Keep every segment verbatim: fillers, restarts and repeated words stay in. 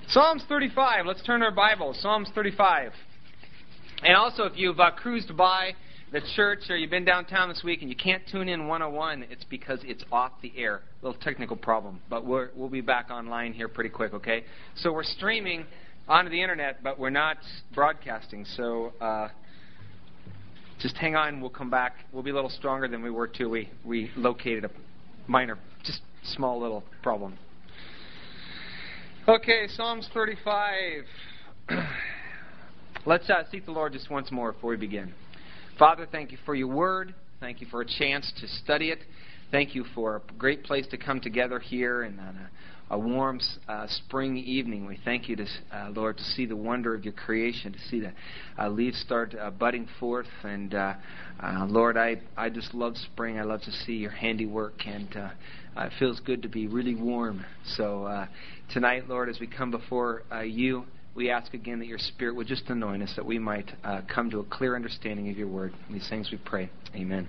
Psalms thirty-five. Let's turn our Bible. Psalms thirty-five. And also, if you've uh, cruised by the church or you've been downtown this week and you can't tune in one oh one, it's because it's off the air. A little technical problem. But we're, we'll be back online here pretty quick, okay? So we're streaming onto the internet, but we're not broadcasting. So uh, just hang on. We'll come back. We'll be a little stronger than we were, too. We, we located a minor, just small little problem. Okay, Psalms thirty-five. Let's uh, seek the Lord just once more before we begin. Father, thank you for your word. Thank you for a chance to study it. Thank you for a great place to come together here and on a, a warm uh, spring evening. We thank you, to, uh, Lord, to see the wonder of your creation, to see the uh, leaves start uh, budding forth. And, uh, uh, Lord, I, I just love spring. I love to see your handiwork, and uh, uh, it feels good to be really warm. So uh, tonight, Lord, as we come before uh, you, we ask again that your Spirit would just anoint us, that we might uh, come to a clear understanding of your word. In these things we pray. Amen.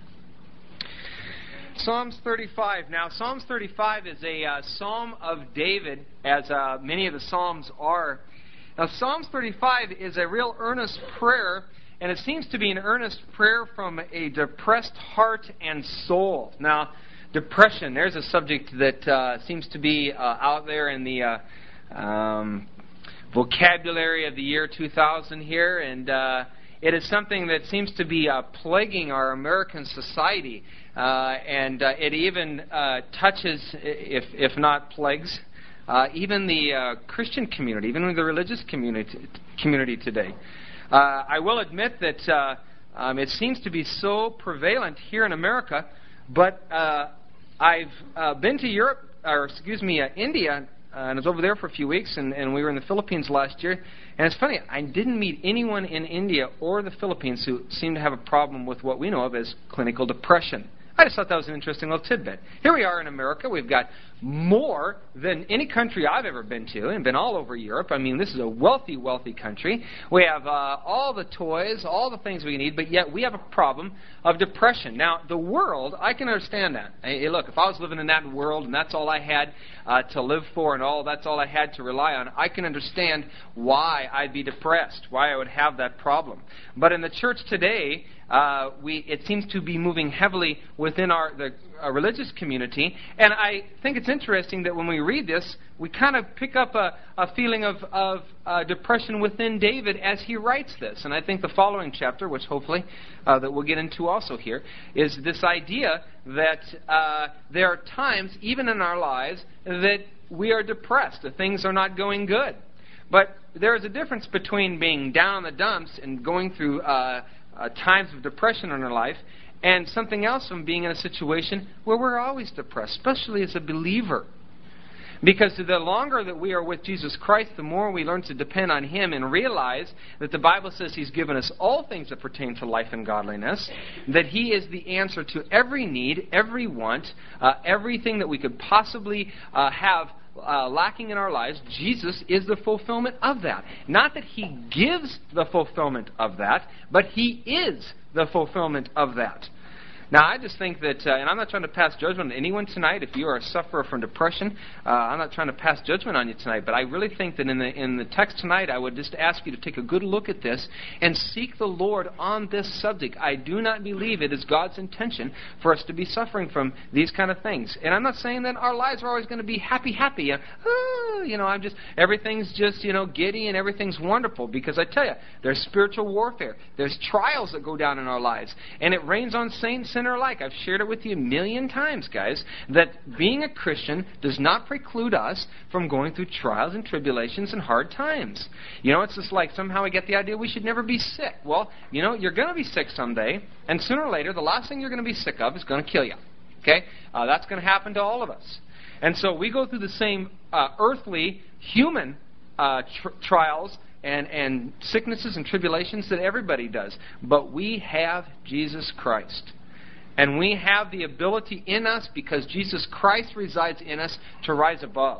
Psalms thirty-five. Now, Psalms thirty-five is a uh, psalm of David, as uh, many of the psalms are. Now, Psalms thirty-five is a real earnest prayer, and it seems to be an earnest prayer from a depressed heart and soul. Now, depression, there's a subject that uh, seems to be uh, out there in the uh, um, vocabulary of the year two thousand here, and uh, it is something that seems to be uh, plaguing our American society, uh, and uh, it even uh, touches, if if not plagues, uh, even the uh, Christian community, even the religious community community today. Uh, I will admit that uh, um, it seems to be so prevalent here in America, but uh, I've uh, been to Europe, or excuse me, uh, India. Uh, and I was over there for a few weeks, and, and we were in the Philippines last year. And it's funny, I didn't meet anyone in India or the Philippines who seemed to have a problem with what we know of as clinical depression. I just thought that was an interesting little tidbit. Here we are in America. We've got more than any country I've ever been to, and been all over Europe. I mean, this is a wealthy, wealthy country. We have uh, all the toys, all the things we need, but yet we have a problem of depression. Now, the world, I can understand that. Hey, look, if I was living in that world and that's all I had uh, to live for and all that's all I had to rely on, I can understand why I'd be depressed, why I would have that problem. But in the church today, Uh, we, it seems to be moving heavily within our the our religious community. And I think it's interesting that when we read this, we kind of pick up a, a feeling of, of uh, depression within David as he writes this. And I think the following chapter, which hopefully uh, that we'll get into also here, is this idea that uh, there are times, even in our lives, that we are depressed, that things are not going good. But there is a difference between being down in the dumps and going through Uh, Uh, times of depression in our life, and something else from being in a situation where we're always depressed, especially as a believer. Because the longer that we are with Jesus Christ, the more we learn to depend on Him and realize that the Bible says He's given us all things that pertain to life and godliness, that He is the answer to every need, every want, uh, everything that we could possibly uh, have Uh, lacking in our lives. Jesus is the fulfillment of that. Not that He gives the fulfillment of that, but He is the fulfillment of that. Now, I just think that, uh, and I'm not trying to pass judgment on anyone tonight. If you are a sufferer from depression, uh, I'm not trying to pass judgment on you tonight. But I really think that in the in the text tonight, I would just ask you to take a good look at this and seek the Lord on this subject. I do not believe it is God's intention for us to be suffering from these kind of things. And I'm not saying that our lives are always going to be happy, happy. Uh, oh, you know, I'm just everything's just you know giddy and everything's wonderful. Because I tell you, there's spiritual warfare. There's trials that go down in our lives, and it rains on saints and alike. I've shared it with you a million times, guys, that being a Christian does not preclude us from going through trials and tribulations and hard times. You know, it's just like somehow we get the idea we should never be sick. Well, you know, you're going to be sick someday, and sooner or later, the last thing you're going to be sick of is going to kill you. Okay? Uh, that's going to happen to all of us. And so we go through the same uh, earthly, human uh, tr- trials and, and sicknesses and tribulations that everybody does. But we have Jesus Christ. And we have the ability in us, because Jesus Christ resides in us, to rise above.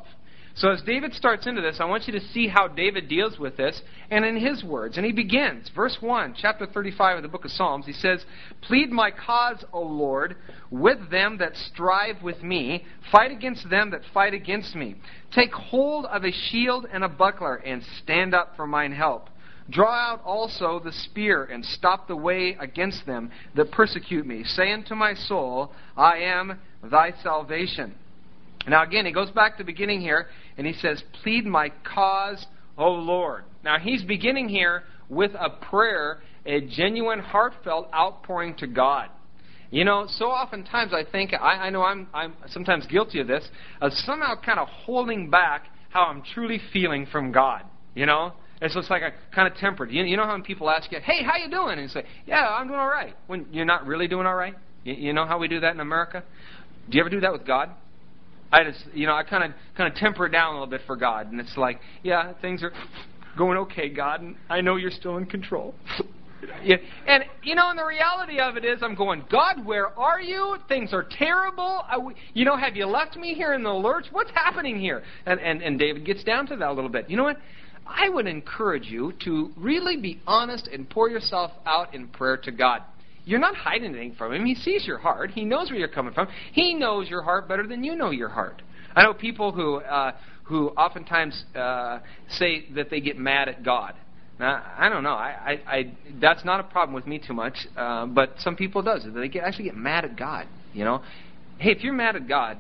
So as David starts into this, I want you to see how David deals with this, and in his words. And he begins, verse one, chapter thirty-five of the book of Psalms. He says, "Plead my cause, O Lord, with them that strive with me. Fight against them that fight against me. Take hold of a shield and a buckler, and stand up for mine help. Draw out also the spear, and stop the way against them that persecute me. Say unto my soul, I am thy salvation." Now again, he goes back to the beginning here, and he says, "Plead my cause, O Lord." Now he's beginning here with a prayer, a genuine, heartfelt outpouring to God. You know, so oftentimes I think, I, I know I'm, I'm sometimes guilty of this, of somehow kind of holding back how I'm truly feeling from God. You know? It's just like a kind of tempered. You, you know how when people ask you, "Hey, how you doing?" And you say, "Yeah, I'm doing all right." When you're not really doing all right. You, you know how we do that in America? Do you ever do that with God? I just, you know, I kind of kind of temper it down a little bit for God. And it's like, yeah, things are going okay, God, and I know you're still in control. Yeah. And, you know, and the reality of it is I'm going, "God, where are you? Things are terrible. I, you know, have you left me here in the lurch? What's happening here?" And, and, and David gets down to that a little bit. You know what? I would encourage you to really be honest and pour yourself out in prayer to God. You're not hiding anything from Him. He sees your heart. He knows where you're coming from. He knows your heart better than you know your heart. I know people who uh, who oftentimes uh, say that they get mad at God. Now, I don't know. I, I, I that's not a problem with me too much, uh, but some people does. They get, actually get mad at God. You know, hey, if you're mad at God,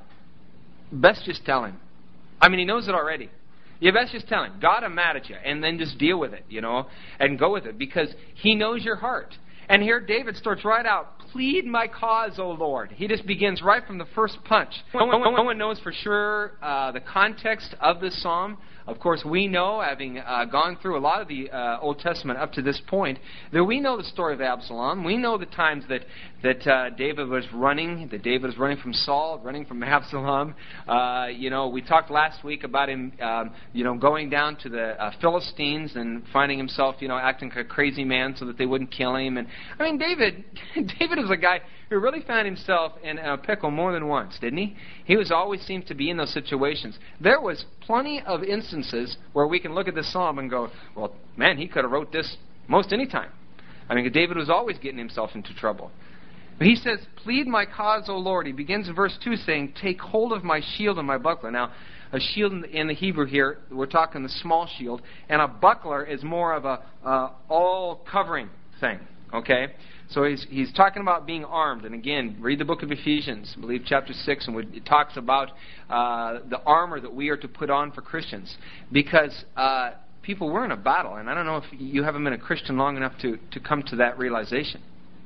best just tell Him. I mean, He knows it already. You best just tell Him, "God, I'm mad at you," and then just deal with it, you know, and go with it, because He knows your heart. And here David starts right out, "Plead my cause, O Lord." He just begins right from the first punch. No one, no one knows for sure uh, the context of this psalm. Of course, we know, having uh, gone through a lot of the uh, Old Testament up to this point, that we know the story of Absalom. We know the times that that uh, David was running, that David was running from Saul, running from Absalom. Uh, you know, we talked last week about him, um, you know, going down to the uh, Philistines and finding himself, you know, acting like a crazy man so that they wouldn't kill him. And I mean, David, David was a guy who really found himself in a pickle more than once, didn't he? He was always seemed to be in those situations. There was plenty of instances where we can look at this psalm and go, "Well, man, he could have wrote this most any time." I mean, David was always getting himself into trouble. But he says, "Plead my cause, O Lord." He begins in verse two saying, "Take hold of my shield and my buckler." Now, a shield in the Hebrew here, we're talking the small shield, and a buckler is more of a uh, all-covering thing, okay? So he's he's talking about being armed. And again, read the book of Ephesians, I believe chapter six, and it talks about uh, the armor that we are to put on for Christians. Because uh, people, we're in a battle, and I don't know if you haven't been a Christian long enough to, to come to that realization.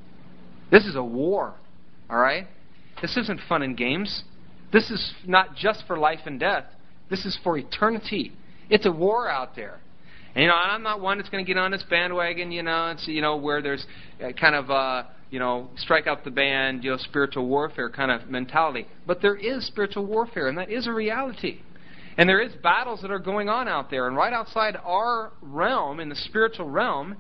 This is a war, all right? This isn't fun and games. This is not just for life and death. This is for eternity. It's a war out there. And, you know, I'm not one that's going to get on this bandwagon, you know, it's, you know, where there's kind of, uh, you know, strike out the band, you know, spiritual warfare kind of mentality. But there is spiritual warfare, and that is a reality. And there is battles that are going on out there. And right outside our realm, in the spiritual realm,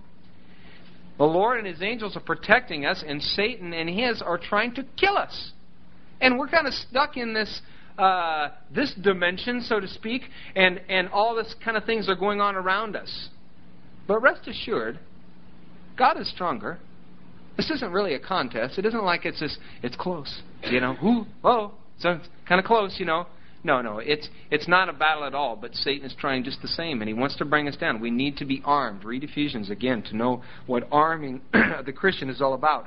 the Lord and His angels are protecting us, and Satan and his are trying to kill us. And we're kind of stuck in this uh, this dimension, so to speak, and, and all this kind of things are going on around us. But rest assured, God is stronger. This isn't really a contest. It isn't like it's just, it's close, you know. Ooh, oh, so it's kind of close, you know. No, no, it's it's not a battle at all, but Satan is trying just the same, and he wants to bring us down. We need to be armed. Read Ephesians again to know what arming the Christian is all about.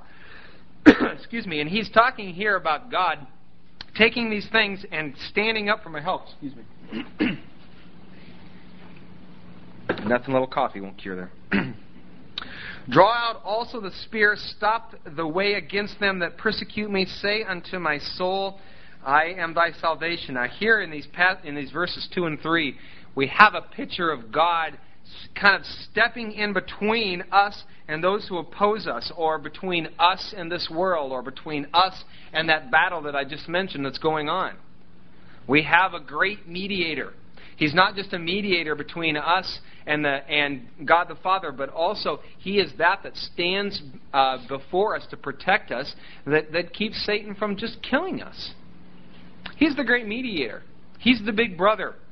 Excuse me. And he's talking here about God taking these things and standing up for my help. Excuse me. Nothing, a little coffee won't cure there. Draw out also the spear, stop the way against them that persecute me. Say unto my soul, I am thy salvation. Now here in these in these verses two and three, we have a picture of God kind of stepping in between us and those who oppose us, or between us and this world, or between us and that battle that I just mentioned that's going on. We have a great mediator. He's not just a mediator between us and the and God the Father, but also He is that that stands uh, before us to protect us, that, that keeps Satan from just killing us. He's the great mediator. He's the big brother.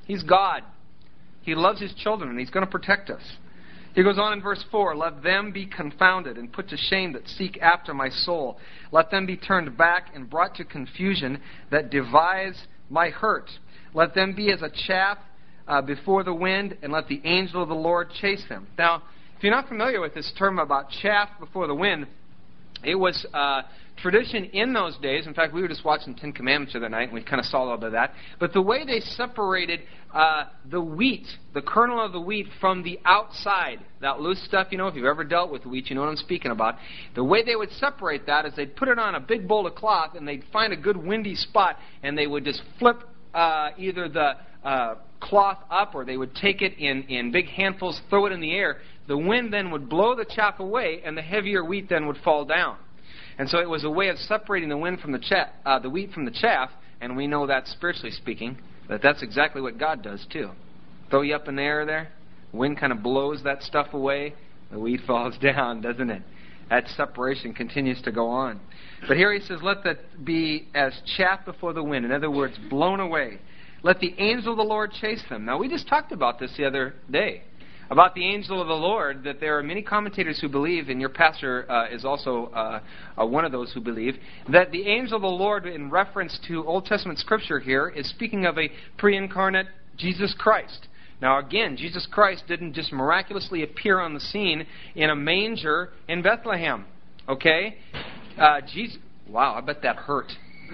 He's God. He loves His children, and He's going to protect us. He goes on in verse four, let them be confounded and put to shame that seek after my soul. Let them be turned back and brought to confusion that devise my hurt. Let them be as a chaff uh, before the wind, and let the angel of the Lord chase them. Now, if you're not familiar with this term about chaff before the wind, it was uh, tradition in those days. In fact, we were just watching Ten Commandments the other night, and we kind of saw a little bit of that. But the way they separated uh, the wheat, the kernel of the wheat, from the outside, that loose stuff, you know, if you've ever dealt with wheat, you know what I'm speaking about. The way they would separate that is they'd put it on a big bowl of cloth, and they'd find a good windy spot, and they would just flip uh, either the uh, cloth up, or they would take it in, in big handfuls, throw it in the air. The wind then would blow the chaff away, and the heavier wheat then would fall down. And so it was a way of separating the wind from the chaff, uh, the wheat from the chaff, and we know that spiritually speaking, that that's exactly what God does too. Throw you up in the air there, wind kind of blows that stuff away, the wheat falls down, doesn't it? That separation continues to go on. But here he says, let that be as chaff before the wind. In other words, blown away. Let the angel of the Lord chase them. Now, we just talked about this the other day, about the angel of the Lord, that there are many commentators who believe, and your pastor uh, is also uh, uh, one of those who believe, that the angel of the Lord, in reference to Old Testament Scripture here, is speaking of a pre-incarnate Jesus Christ. Now again, Jesus Christ didn't just miraculously appear on the scene in a manger in Bethlehem. Okay? Uh, Jesus, wow, I bet that hurt.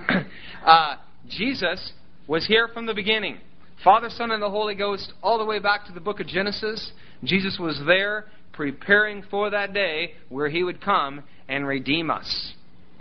uh, Jesus was here from the beginning. Father, Son, and the Holy Ghost, all the way back to the book of Genesis. Jesus was there preparing for that day where He would come and redeem us.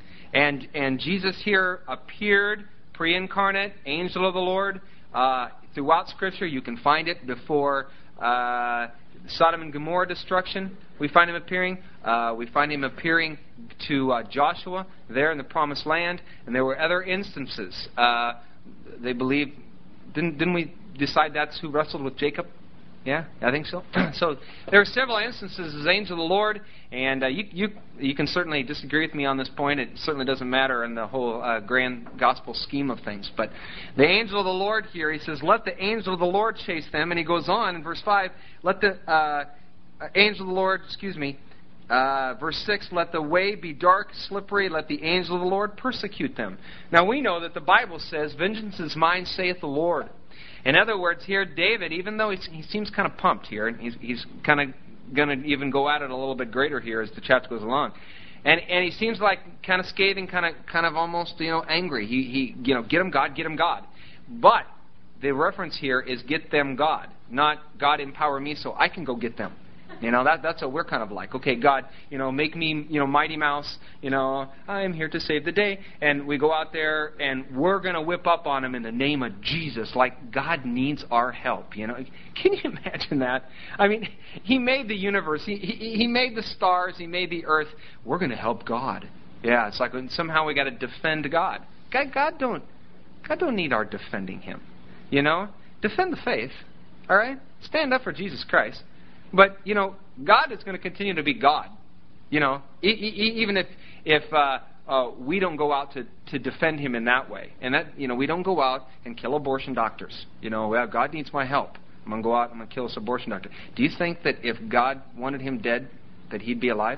And and Jesus here appeared, pre-incarnate, angel of the Lord. Uh, throughout Scripture, you can find it before uh, Sodom and Gomorrah destruction. We find Him appearing. Uh, we find Him appearing to uh, Joshua there in the Promised Land. And there were other instances. Uh, they believe... Didn't, didn't we decide that's who wrestled with Jacob? Yeah, I think so. So there are several instances as angel of the Lord, and uh, you, you you can certainly disagree with me on this point. It certainly doesn't matter in the whole uh, grand gospel scheme of things. But the angel of the Lord here, he says, let the angel of the Lord chase them. And he goes on in verse five, let the uh, angel of the Lord, excuse me, Uh, verse six, let the way be dark, slippery, let the angel of the Lord persecute them. Now we know that the Bible says, vengeance is mine, saith the Lord. In other words, here David, even though he's, he seems kind of pumped here, and he's, he's kind of going to even go at it a little bit greater here as the chapter goes along. And and he seems like kind of scathing, kind of kind of almost, you know, angry. He, he you know, get him God, get him God. But the reference here is get them God, not God empower me so I can go get them. You know, that that's what we're kind of like. Okay, God, you know, make me, you know, Mighty Mouse, you know, I am here to save the day. And we go out there and we're going to whip up on him in the name of Jesus, like God needs our help, you know. Can you imagine that? I mean, He made the universe. He, he, he made the stars. He made the earth. We're going to help God. Yeah, it's like somehow we got to defend God. God, God don't, God don't need our defending Him, you know. Defend the faith, all right? Stand up for Jesus Christ. But, you know, God is going to continue to be God. You know, e- e- even if if uh, uh, we don't go out to, to defend Him in that way. And that, you know, we don't go out and kill abortion doctors. You know, well, God needs my help. I'm going to go out and I'm going to kill this abortion doctor. Do you think that if God wanted him dead, that he'd be alive?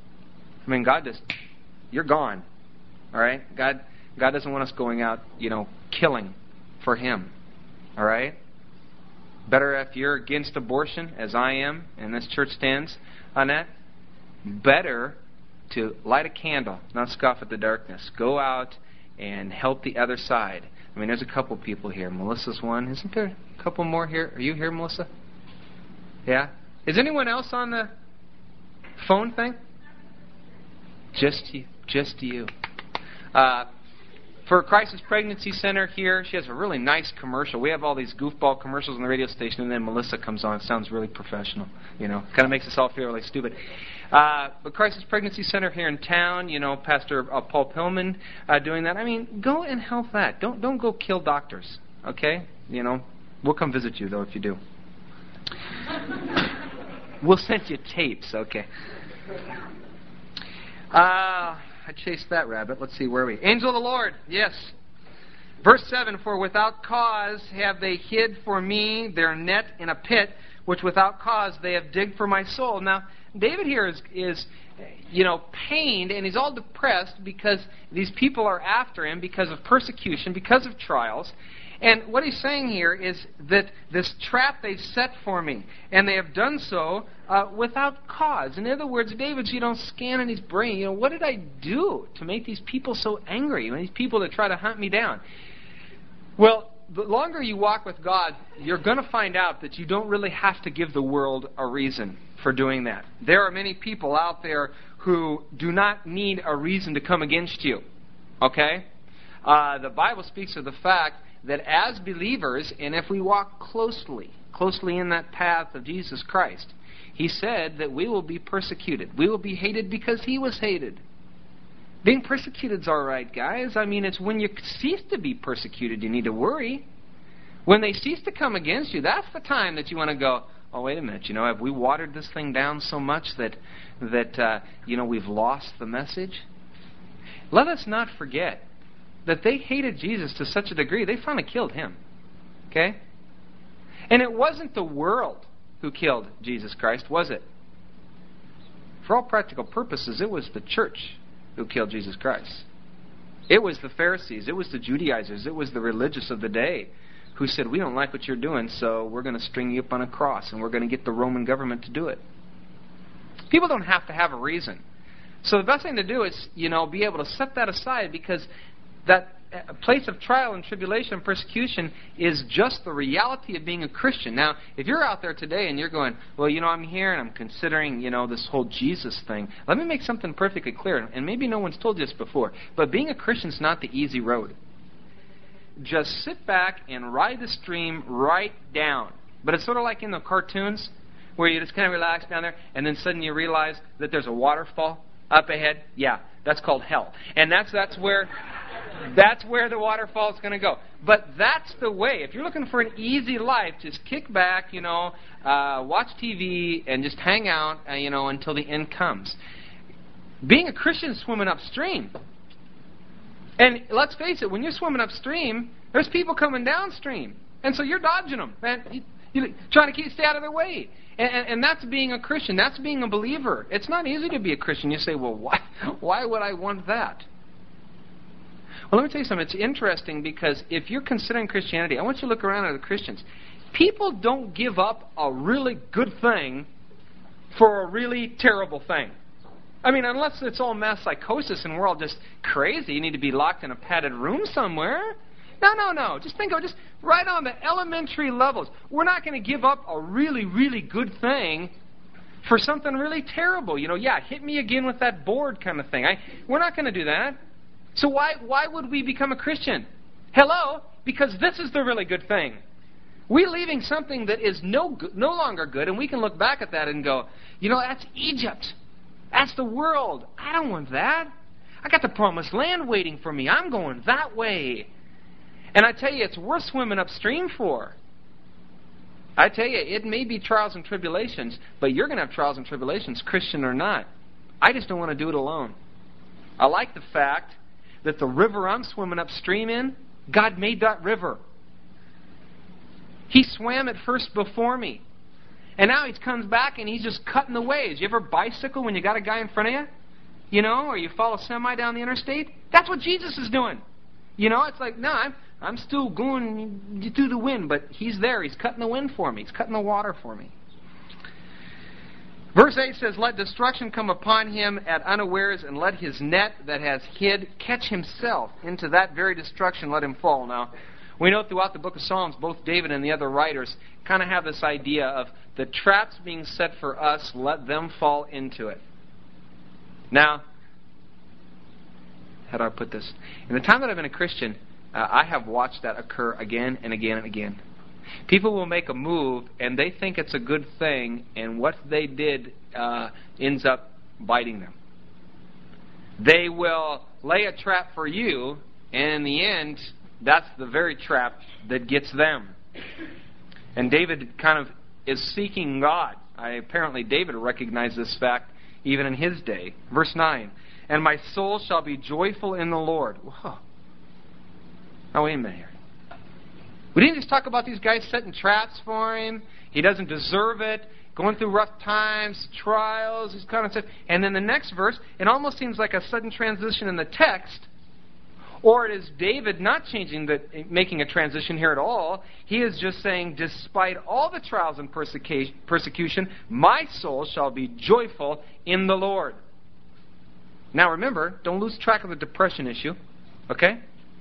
I mean, God just, you're gone. All right? God, God doesn't want us going out, you know, killing for Him. All right? Better if you're against abortion, as I am, and this church stands on that, better to light a candle, not scoff at the darkness. Go out and help the other side. I mean, there's a couple people here. Melissa's one. Isn't there a couple more here? Are you here, Melissa? Yeah? Is anyone else on the phone thing? Just you. Just you. Uh... For Crisis Pregnancy Center here, she has a really nice commercial. We have all these goofball commercials on the radio station, and then Melissa comes on. It sounds really professional, you know. Kind of makes us all feel really stupid. Uh, but Crisis Pregnancy Center here in town, you know, Pastor uh, Paul Pillman uh, doing that. I mean, go and help that. Don't don't go kill doctors, okay? You know, we'll come visit you, though, if you do. We'll send you tapes, okay. Uh... I chased that rabbit. Let's see, where are we? Angel of the Lord, yes. Verse seven, for without cause have they hid for me their net in a pit, which without cause they have digged for my soul. Now, David here is, is you know, pained, and he's all depressed because these people are after him because of persecution, because of trials. And what he's saying here is that this trap they've set for me, and they have done so uh, without cause. In other words, David's, you know, scanning his brain. You know, what did I do to make these people so angry? These people that try to hunt me down. Well, the longer you walk with God, you're going to find out that you don't really have to give the world a reason for doing that. There are many people out there who do not need a reason to come against you. Okay? Uh, the Bible speaks of the fact that as believers, and if we walk closely, closely in that path of Jesus Christ, He said that we will be persecuted. We will be hated because He was hated. Being persecuted's all right, guys. I mean, it's when you cease to be persecuted you need to worry. When they cease to come against you, that's the time that you want to go, oh, wait a minute, you know, have we watered this thing down so much that, that uh, you know, we've lost the message? Let us not forget that they hated Jesus to such a degree, they finally killed Him. Okay? And it wasn't the world who killed Jesus Christ, was it? For all practical purposes, it was the church who killed Jesus Christ. It was the Pharisees, it was the Judaizers, it was the religious of the day who said, we don't like what you're doing, so we're going to string you up on a cross, and we're going to get the Roman government to do it. People don't have to have a reason. So the best thing to do is, you know, be able to set that aside, because that place of trial and tribulation and persecution is just the reality of being a Christian. Now, if you're out there today and you're going, well, you know, I'm here and I'm considering, you know, this whole Jesus thing, let me make something perfectly clear. And maybe no one's told you this before, but being a Christian is not the easy road. Just sit back and ride the stream right down. But it's sort of like in the cartoons where you just kind of relax down there and then suddenly you realize that there's a waterfall up ahead. Yeah, that's called hell. And that's that's where that's where the waterfall is going to go. But that's the way. If you're looking for an easy life, just kick back, you know, uh, watch T V and just hang out, uh, you know, until the end comes. Being a Christian is swimming upstream. And let's face it, when you're swimming upstream, there's people coming downstream. And so you're dodging them. Man, you, you're trying to keep, stay out of their way. And, and, and that's being a Christian. That's being a believer. It's not easy to be a Christian. You say, well, why, why would I want that? Well, let me tell you something. It's interesting because if you're considering Christianity, I want you to look around at the Christians. People don't give up a really good thing for a really terrible thing. I mean, unless it's all mass psychosis and we're all just crazy, you need to be locked in a padded room somewhere. No, no, no. Just think of it just right on the elementary levels. We're not going to give up a really, really good thing for something really terrible. You know, yeah, hit me again with that board kind of thing. I, we're not going to do that. So why why would we become a Christian? Hello? Because this is the really good thing. We're leaving something that is no good, no longer good, and we can look back at that and go, you know, that's Egypt. That's the world. I don't want that. I got the promised land waiting for me. I'm going that way. And I tell you, it's worth swimming upstream for. I tell you, it may be trials and tribulations, but you're going to have trials and tribulations, Christian or not. I just don't want to do it alone. I like the fact that the river I'm swimming upstream in, God made that river. He swam it first before me. And now He comes back and He's just cutting the waves. You ever bicycle when you got a guy in front of you? You know, or you follow semi down the interstate? That's what Jesus is doing. You know, it's like, no, I'm, I'm still going through the wind, but He's there. He's cutting the wind for me. He's cutting the water for me. Verse eight says, let destruction come upon him at unawares, and let his net that has hid catch himself. Into that very destruction let him fall. Now, we know throughout the book of Psalms, both David and the other writers kind of have this idea of the traps being set for us, let them fall into it. Now, how do I put this? In the time that I've been a Christian, uh, I have watched that occur again and again and again. People will make a move, and they think it's a good thing, and what they did uh, ends up biting them. They will lay a trap for you, and in the end, that's the very trap that gets them. And David kind of is seeking God. I, apparently David recognized this fact even in his day. Verse nine, and my soul shall be joyful in the Lord. Whoa. Now, wait a minute here. We didn't just talk about these guys setting traps for him. He doesn't deserve it. Going through rough times, trials, this kind of stuff. And then the next verse, it almost seems like a sudden transition in the text. Or it is David not changing, the, making a transition here at all. He is just saying, despite all the trials and persecution, my soul shall be joyful in the Lord. Now remember, don't lose track of the depression issue. Okay?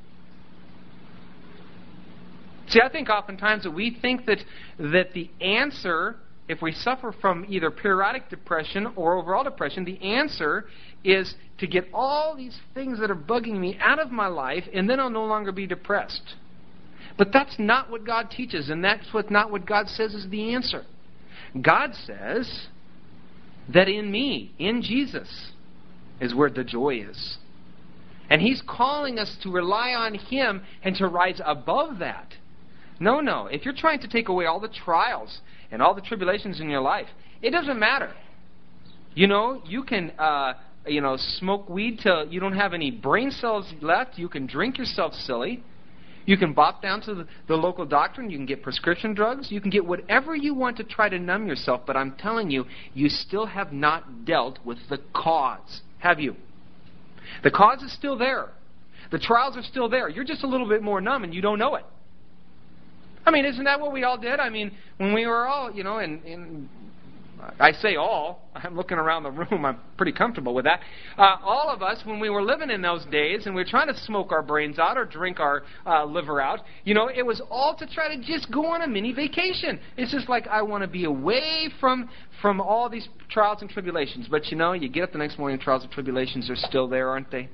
See, I think oftentimes that we think that, that the answer, if we suffer from either periodic depression or overall depression, the answer is to get all these things that are bugging me out of my life, and then I'll no longer be depressed. But that's not what God teaches, and that's what, not what God says is the answer. God says that in me, in Jesus, is where the joy is. And He's calling us to rely on Him and to rise above that. No, no. If you're trying to take away all the trials and all the tribulations in your life, it doesn't matter. You know, you can, uh, you know, smoke weed till you don't have any brain cells left. You can drink yourself silly. You can bop down to the, the local doctor and you can get prescription drugs. You can get whatever you want to try to numb yourself. But I'm telling you, you still have not dealt with the cause, have you? The cause is still there. The trials are still there. You're just a little bit more numb and you don't know it. I mean, isn't that what we all did? I mean, when we were all, you know, in, in I say all, I'm looking around the room, I'm pretty comfortable with that. Uh, all of us, when we were living in those days and we were trying to smoke our brains out or drink our uh, liver out, you know, it was all to try to just go on a mini vacation. It's just like, I want to be away from, from all these trials and tribulations. But, you know, you get up the next morning, trials and tribulations are still there, aren't they?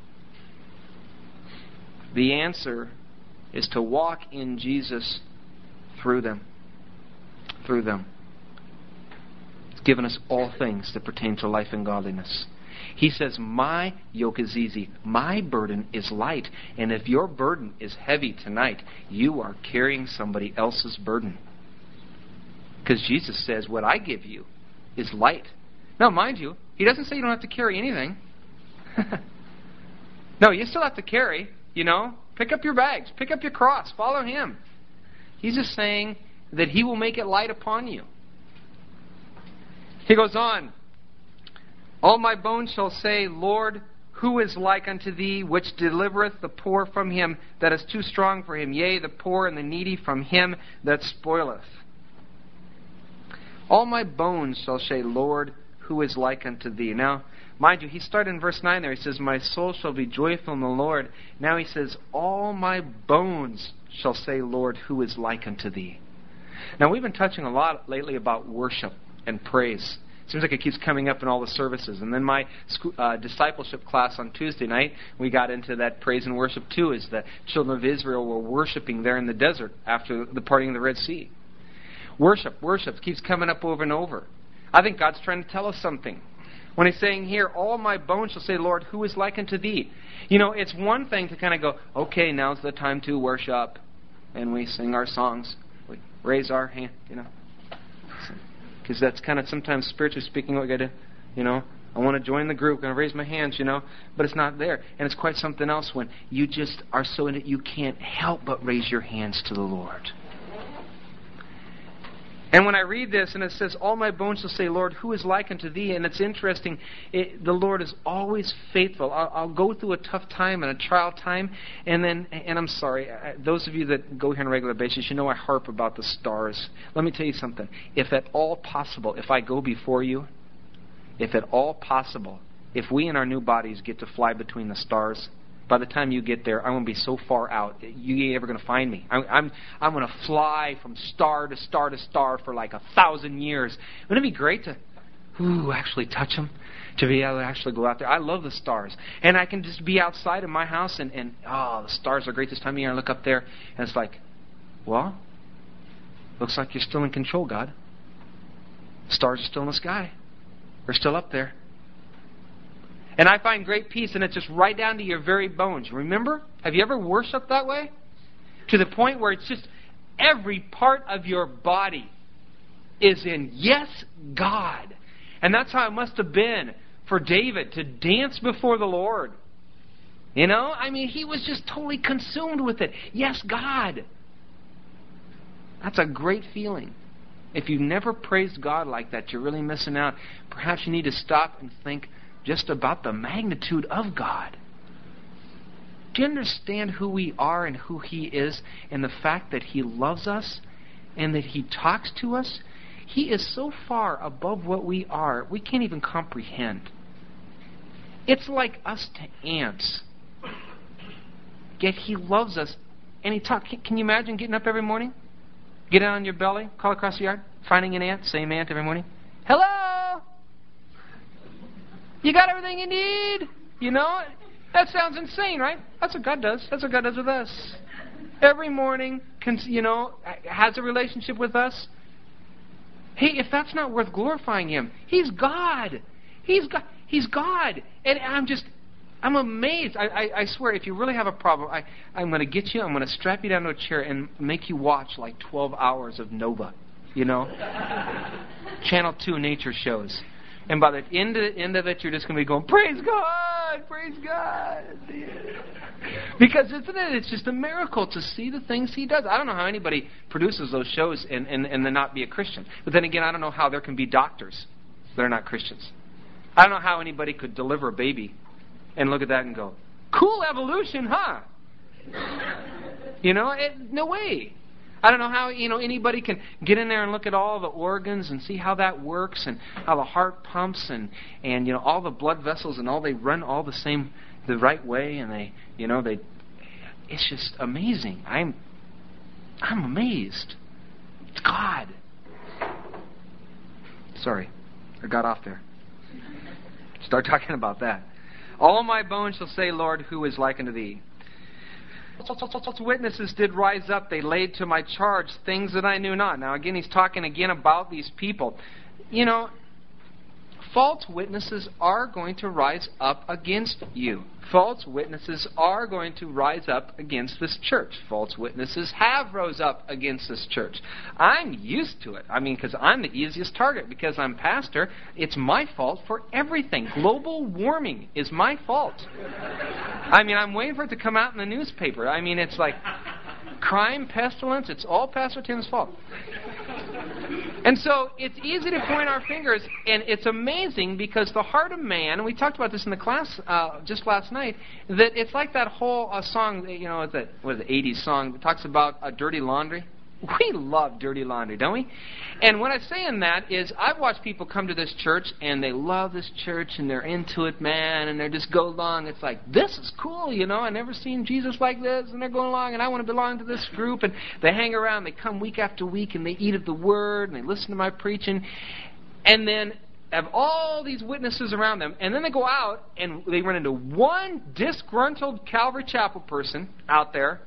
The answer is to walk in Jesus through them. Through them. He's given us all things that pertain to life and godliness. He says, my yoke is easy, my burden is light. And if your burden is heavy tonight, you are carrying somebody else's burden. Because Jesus says, what I give you is light. Now, mind you, He doesn't say you don't have to carry anything. No, you still have to carry, you know. Pick up your bags. Pick up your cross. Follow Him. He's just saying that He will make it light upon you. He goes on. All my bones shall say, Lord, who is like unto Thee, which delivereth the poor from him that is too strong for him, yea, the poor and the needy from him that spoileth. All my bones shall say, Lord, who is like unto Thee. Now, mind you, he started in verse nine there. He says, my soul shall be joyful in the Lord. Now he says, all my bones shall say, Lord, who is like unto Thee. Now, we've been touching a lot lately about worship and praise. It seems like it keeps coming up in all the services. And then my uh, discipleship class on Tuesday night, we got into that praise and worship too, as the children of Israel were worshiping there in the desert after the parting of the Red Sea. Worship, worship keeps coming up over and over. I think God's trying to tell us something. When He's saying here, all my bones shall say, Lord, who is like unto Thee? You know, it's one thing to kind of go, okay, now's the time to worship. And we sing our songs. We raise our hand, you know. Because that's kind of sometimes spiritually speaking what we got to, you know, I want to join the group, I'm going to raise my hands, you know. But it's not there. And it's quite something else when you just are so in it you can't help but raise your hands to the Lord. And when I read this and it says, all my bones shall say, Lord, who is like unto Thee? And it's interesting, it, the Lord is always faithful. I'll, I'll go through a tough time and a trial time, and then, and I'm sorry, I, those of you that go here on a regular basis, you know I harp about the stars. Let me tell you something. If at all possible, if I go before you, if at all possible, if we in our new bodies get to fly between the stars, by the time you get there, I'm going to be so far out, you ain't ever going to find me. I'm, I'm, I'm going to fly from star to star to star for like a thousand years. Wouldn't it be great to ooh, actually touch them? To be able to actually go out there. I love the stars. And I can just be outside of my house and, and oh, the stars are great this time of year. I look up there and it's like, well, looks like you're still in control, God. Stars are still in the sky. They're still up there. And I find great peace, and it's just right down to your very bones. Remember? Have you ever worshipped that way? To the point where it's just every part of your body is in, yes, God. And that's how it must have been for David to dance before the Lord. You know, I mean, he was just totally consumed with it. Yes, God. That's a great feeling. If you've never praised God like that, you're really missing out. Perhaps you need to stop and think just about the magnitude of God. Do you understand who we are and who He is, and the fact that He loves us and that He talks to us? He is so far above what we are, we can't even comprehend. It's like us to ants. Yet He loves us, and He talks. Can you imagine getting up every morning? Get out on your belly, call across the yard, finding an ant, same ant every morning. Hello! You got everything you need? You know, that sounds insane, right? That's what God does. That's what God does with us. Every morning, you know, has a relationship with us. Hey, if that's not worth glorifying Him, He's God. He's God. He's God. And I'm just, I'm amazed. I, I, I swear, if you really have a problem, I, I'm going to get you, I'm going to strap you down to a chair and make you watch like twelve hours of Nova, you know? Channel two nature shows. And by the end of, end of it, you're just going to be going, praise God, praise God. Because isn't it, it's just a miracle to see the things He does. I don't know how anybody produces those shows and, and, and then not be a Christian. But then again, I don't know how there can be doctors that are not Christians. I don't know how anybody could deliver a baby and look at that and go, cool evolution, huh? You know, it, no way. I don't know how, you know, anybody can get in there and look at all the organs and see how that works and how the heart pumps and, and you know, all the blood vessels and all they run all the same, the right way, and they, you know, they, it's just amazing. I'm, I'm amazed. It's God. Sorry, I got off there. Start talking about that. All my bones shall say, Lord, who is like unto Thee? False witnesses did rise up. They laid to my charge things that I knew not. Now, again, he's talking again about these people. You know, false witnesses are going to rise up against you. False witnesses are going to rise up against this church. False witnesses have rose up against this church. I'm used to it. I mean, because I'm the easiest target. Because I'm pastor, it's my fault for everything. Global warming is my fault. I mean, I'm waiting for it to come out in the newspaper. I mean, it's like crime, pestilence, it's all Pastor Tim's fault. And so it's easy to point our fingers, and it's amazing because the heart of man, and we talked about this in the class uh, just last night, that it's like that whole uh, song, you know, that what is it, eighties song that talks about uh, dirty laundry. We love dirty laundry, don't we? And what I'm saying that is I've watched people come to this church and they love this church and they're into it, man, and they just go along. It's like, this is cool, you know, I've never seen Jesus like this, and they're going along and I want to belong to this group. And they hang around, they come week after week and they eat of the Word and they listen to my preaching. And then have all these witnesses around them, and then they go out and they run into one disgruntled Calvary Chapel person out there.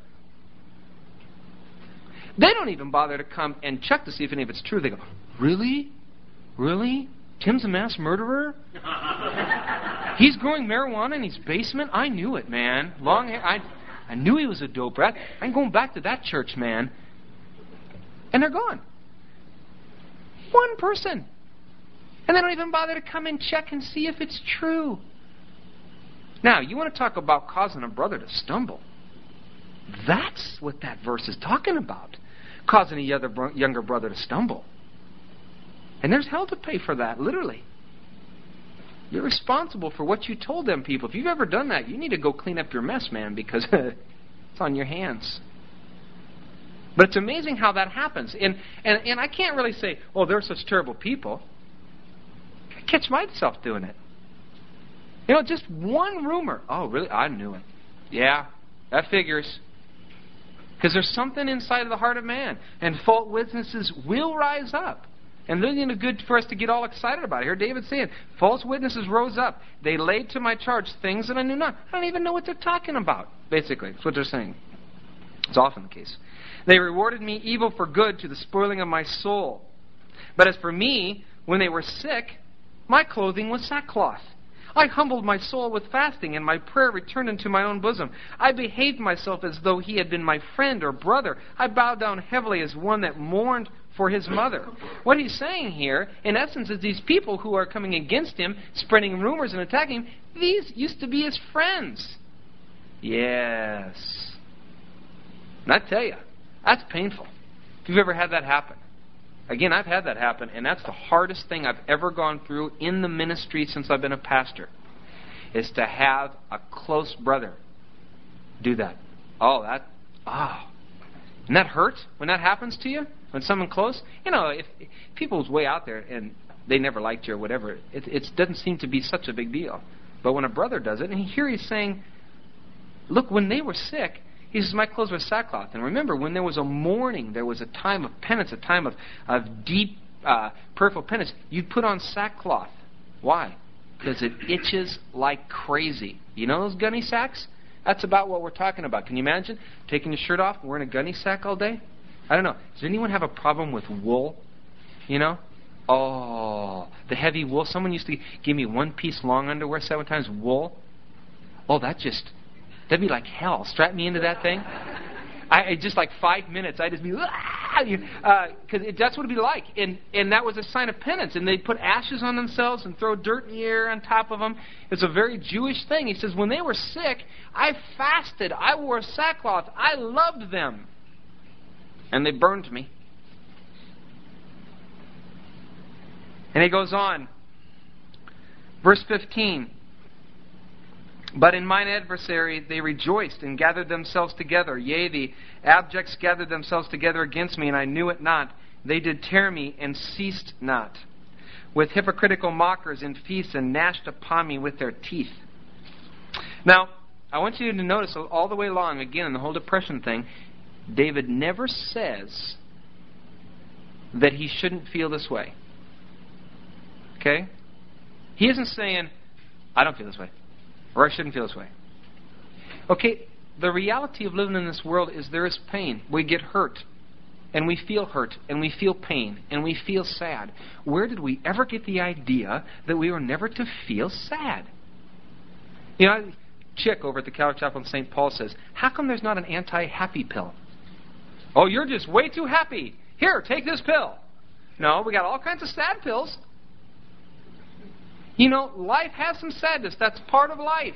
They don't even bother to come and check to see if any of it's true. They go, really? Really? Tim's a mass murderer? He's growing marijuana in his basement? I knew it, man. Long hair. I, I knew he was a dope rat. I'm going back to that church, man. And they're gone. One person. And they don't even bother to come and check and see if it's true. Now, you want to talk about causing a brother to stumble. That's what that verse is talking about. Causing a other bro- younger brother to stumble. And there's hell to pay for that, literally. You're responsible for what you told them people. If you've ever done that, you need to go clean up your mess, man, because it's on your hands. But it's amazing how that happens. And, and, and I can't really say, oh, they're such terrible people. I catch myself doing it. You know, just one rumor. Oh, really? I knew it. Yeah, that figures. Because there's something inside of the heart of man. And false witnesses will rise up. And this is good for us to get all excited about it. Here David's saying, false witnesses rose up. They laid to my charge things that I knew not. I don't even know what they're talking about. Basically, that's what they're saying. It's often the case. They rewarded me evil for good to the spoiling of my soul. But as for me, when they were sick, my clothing was sackcloth. I humbled my soul with fasting, and my prayer returned into my own bosom. I behaved myself as though he had been my friend or brother. I bowed down heavily as one that mourned for his mother. What he's saying here, in essence, is these people who are coming against him, spreading rumors and attacking him, these used to be his friends. Yes. And I tell you, that's painful. If you've ever had that happen. Again, I've had that happen, and that's the hardest thing I've ever gone through in the ministry since I've been a pastor, is to have a close brother do that. Oh, that, ah. Oh. And that hurts when that happens to you, when someone close. You know, if, if people's way out there and they never liked you or whatever, it, it doesn't seem to be such a big deal. But when a brother does it, and here he's saying, look, when they were sick, he says, my clothes were sackcloth. And remember, when there was a mourning, there was a time of penance, a time of, of deep, uh, prayerful penance, you'd put on sackcloth. Why? Because it itches like crazy. You know those gunny sacks? That's about what we're talking about. Can you imagine taking your shirt off and wearing a gunny sack all day? I don't know. Does anyone have a problem with wool? You know? Oh, the heavy wool. Someone used to give me one-piece long underwear seven times wool. Oh, that just, that'd be like hell. Strap me into that thing. I just like five minutes, I'd just be, because uh, that's what it'd be like. And and that was a sign of penance. And they'd put ashes on themselves and throw dirt in the air on top of them. It's a very Jewish thing. He says, when they were sick, I fasted. I wore sackcloth. I loved them. And they burned me. And he goes on. Verse fifteen. But in mine adversary they rejoiced and gathered themselves together. Yea, the abjects gathered themselves together against me, and I knew it not. They did tear me and ceased not. With hypocritical mockers in feasts and gnashed upon me with their teeth. Now, I want you to notice all the way along, again, in the whole depression thing, David never says that he shouldn't feel this way. Okay? He isn't saying, I don't feel this way. Or I shouldn't feel this way. Okay, the reality of living in this world is there is pain. We get hurt. And we feel hurt. And we feel pain. And we feel sad. Where did we ever get the idea that we were never to feel sad? You know, Chick over at the Calvary Chapel in Saint Paul says, how come there's not an anti-happy pill? Oh, you're just way too happy. Here, take this pill. No, we got all kinds of sad pills. You know, life has some sadness. That's part of life.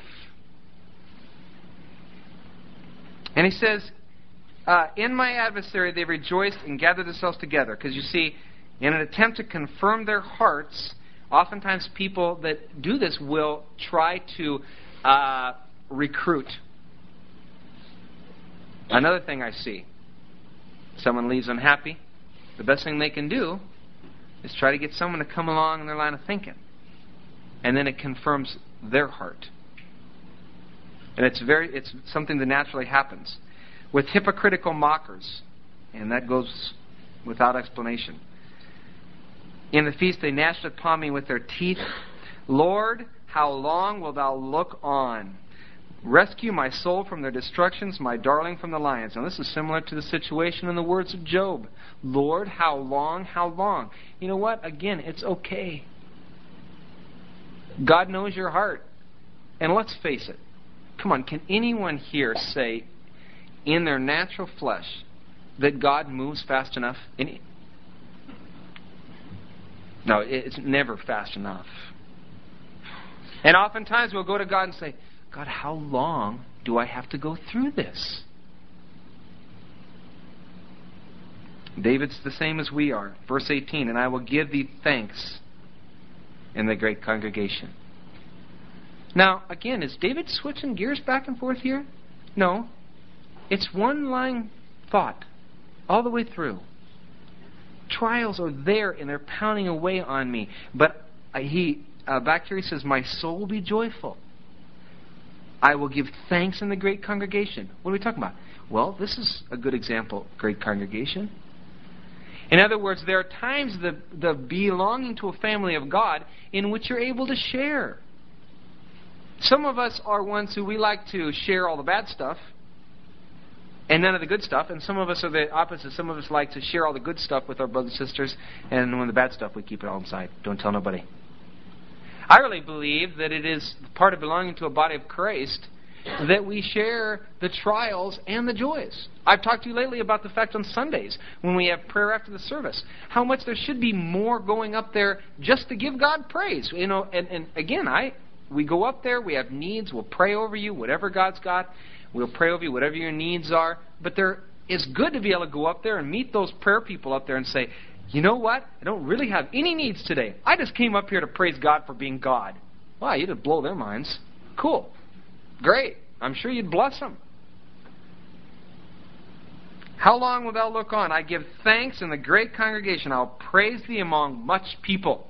And he says, uh, in my adversary they rejoiced and gathered themselves together. Because you see, in an attempt to confirm their hearts, oftentimes people that do this will try to uh, recruit. Another thing I see, someone leaves unhappy, the best thing they can do is try to get someone to come along in their line of thinking. And then it confirms their heart. And it's very it's something that naturally happens. With hypocritical mockers, and that goes without explanation. In the feast they gnashed upon me with their teeth. Lord, how long wilt thou look on? Rescue my soul from their destructions, my darling from the lions. Now this is similar to the situation in the words of Job. Lord, how long, how long? You know what? Again, it's okay. God knows your heart. And let's face it. Come on, can anyone here say in their natural flesh that God moves fast enough? Any? No, it's never fast enough. And oftentimes we'll go to God and say, God, how long do I have to go through this? David's the same as we are. Verse eighteen, and I will give thee thanks in the great congregation. Now, again, is David switching gears back and forth here? No. It's one line thought all the way through. Trials are there and they're pounding away on me. But he uh, back here he says, my soul will be joyful. I will give thanks in the great congregation. What are we talking about? Well, this is a good example, great congregation. In other words, there are times the, the belonging to a family of God in which you're able to share. Some of us are ones who we like to share all the bad stuff and none of the good stuff. And some of us are the opposite. Some of us like to share all the good stuff with our brothers and sisters, and when the bad stuff, we keep it all inside. Don't tell nobody. I really believe that it is part of belonging to a body of Christ that we share the trials and the joys. I've talked to you lately about the fact on Sundays, when we have prayer after the service, how much there should be more going up there just to give God praise. You know, and, and again, I we go up there, we have needs, we'll pray over you, whatever God's got. We'll pray over you, whatever your needs are. But there, it's good to be able to go up there and meet those prayer people up there and say, you know what? I don't really have any needs today. I just came up here to praise God for being God. Wow, you did blow their minds. Cool. Great. I'm sure you'd bless them. How long wilt thou look on? I give thanks in the great congregation. I'll praise thee among much people.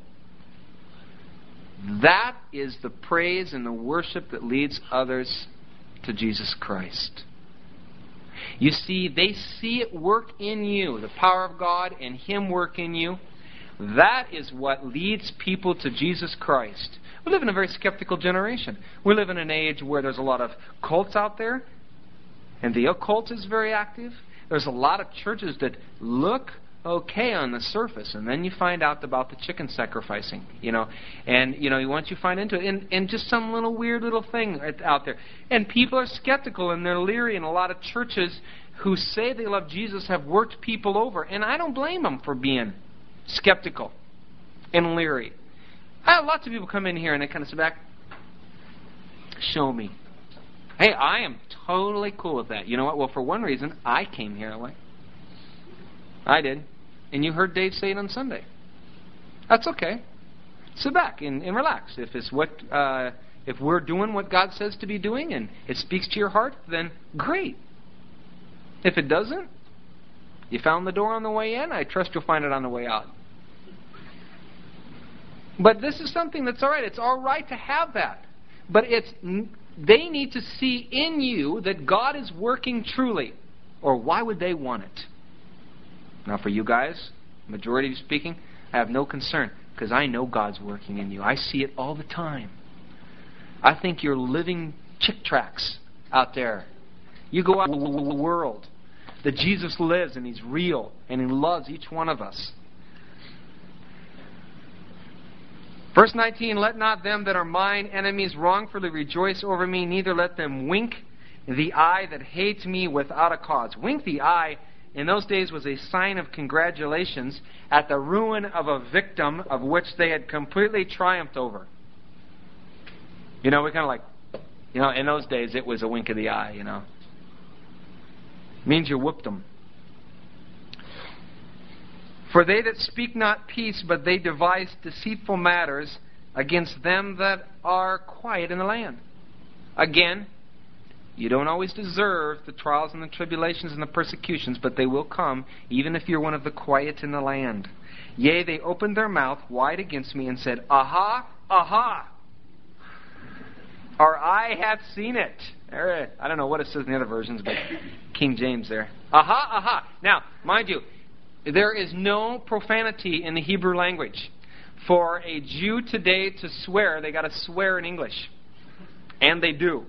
That is the praise and the worship that leads others to Jesus Christ. You see, they see it work in you, the power of God and Him work in you. That is what leads people to Jesus Christ. We live in a very skeptical generation. We live in an age where there's a lot of cults out there, and the occult is very active. There's a lot of churches that look okay on the surface, and then you find out about the chicken sacrificing, you know, and you know once you find into it, and, and just some little weird little thing out there, and people are skeptical and they're leery, and a lot of churches who say they love Jesus have worked people over, and I don't blame them for being skeptical and leery. I have lots of people come in here and they kind of sit back, show me. Hey, I am totally cool with that. You know what? Well, for one reason, I came here that way. I did. And you heard Dave say it on Sunday. That's okay. Sit back and, and relax. If it's what, uh, if we're doing what God says to be doing and it speaks to your heart, then great. If it doesn't, you found the door on the way in. I trust you'll find it on the way out. But this is something that's all right. It's all right to have that. But it's they need to see in you that God is working truly. Or why would they want it? Now for you guys, majority speaking, I have no concern because I know God's working in you. I see it all the time. I think you're living chick tracts out there. You go out in the world that Jesus lives and He's real and He loves each one of us. Verse nineteen, let not them that are mine enemies wrongfully rejoice over me, neither let them wink the eye that hates me without a cause. Wink the eye in those days was a sign of congratulations at the ruin of a victim of which they had completely triumphed over. You know, we kind of like, you know, in those days it was a wink of the eye, you know. It means you whooped them. For they that speak not peace, but they devise deceitful matters against them that are quiet in the land. Again, you don't always deserve the trials and the tribulations and the persecutions, but they will come, even if you're one of the quiet in the land. Yea, they opened their mouth wide against me and said, Aha, aha! Our eye hath seen it. I don't know what it says in the other versions, but King James there. Aha, aha! Now, mind you, there is no profanity in the Hebrew language. For a Jew today to swear, they got to swear in English. And they do.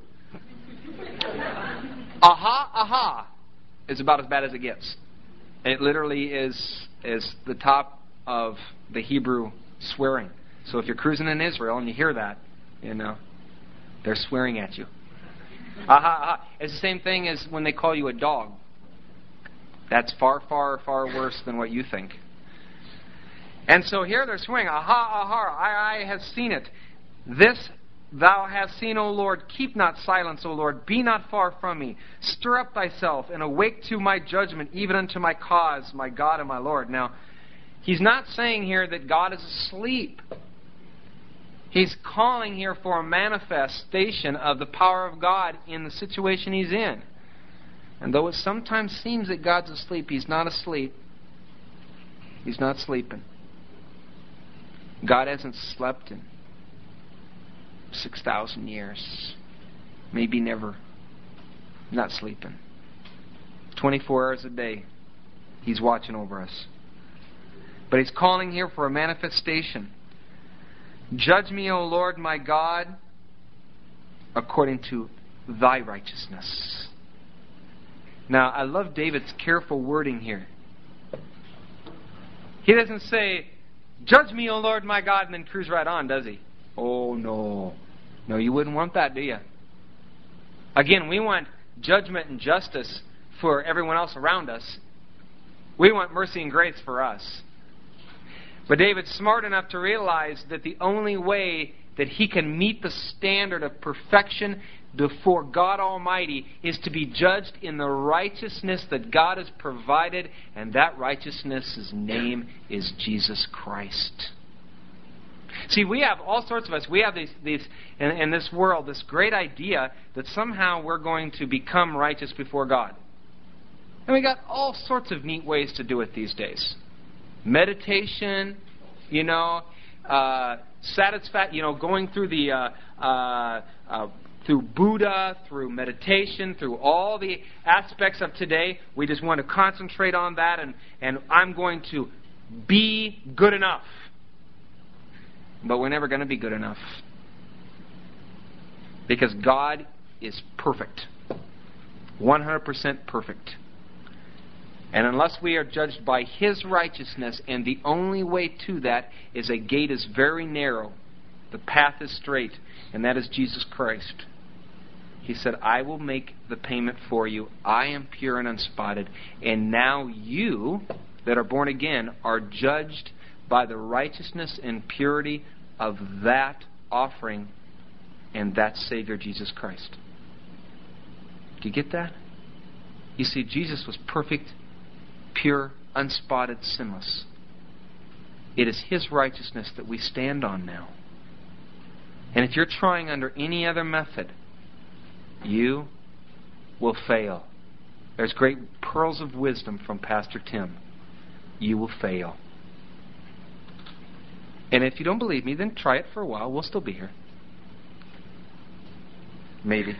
Aha, aha is about as bad as it gets. It literally is is the top of the Hebrew swearing. So if you're cruising in Israel and you hear that, you know, they're swearing at you. Aha, aha. It's the same thing as when they call you a dog. That's far, far, far worse than what you think. And so here they're swearing, aha, aha, I, I have seen it. This thou hast seen, O Lord. Keep not silence, O Lord. Be not far from me. Stir up thyself and awake to my judgment, even unto my cause, my God and my Lord. Now, he's not saying here that God is asleep. He's calling here for a manifestation of the power of God in the situation he's in. And though it sometimes seems that God's asleep, He's not asleep. He's not sleeping. God hasn't slept in six thousand years. Maybe never. Not sleeping. twenty-four hours a day, He's watching over us. But He's calling here for a manifestation. Judge me, O Lord my God, according to Thy righteousness. Now, I love David's careful wording here. He doesn't say, judge me, O Lord my God, and then cruise right on, does he? Oh, no. No, you wouldn't want that, do you? Again, we want judgment and justice for everyone else around us. We want mercy and grace for us. But David's smart enough to realize that the only way that he can meet the standard of perfection before God Almighty is to be judged in the righteousness that God has provided, and that righteousness' name is Jesus Christ. See, we have all sorts of us. We have these, these in, in this world, this great idea that somehow we're going to become righteous before God. And we got all sorts of neat ways to do it these days. Meditation, you know, uh, satisfa- you know, going through the uh, uh, uh, through Buddha, through meditation, through all the aspects of today. We just want to concentrate on that, and and I'm going to be good enough. But we're never going to be good enough. Because God is perfect. one hundred percent perfect. And unless we are judged by His righteousness, and the only way to that is a gate is very narrow, the path is straight, and that is Jesus Christ. He said, I will make the payment for you. I am pure and unspotted. And now you that are born again are judged by the righteousness and purity of that offering and that Savior, Jesus Christ. Do you get that? You see, Jesus was perfect, pure, unspotted, sinless. It is His righteousness that we stand on now. And if you're trying under any other method, you will fail. There's great pearls of wisdom from Pastor Tim. You will fail. And if you don't believe me, then try it for a while. We'll still be here. Maybe.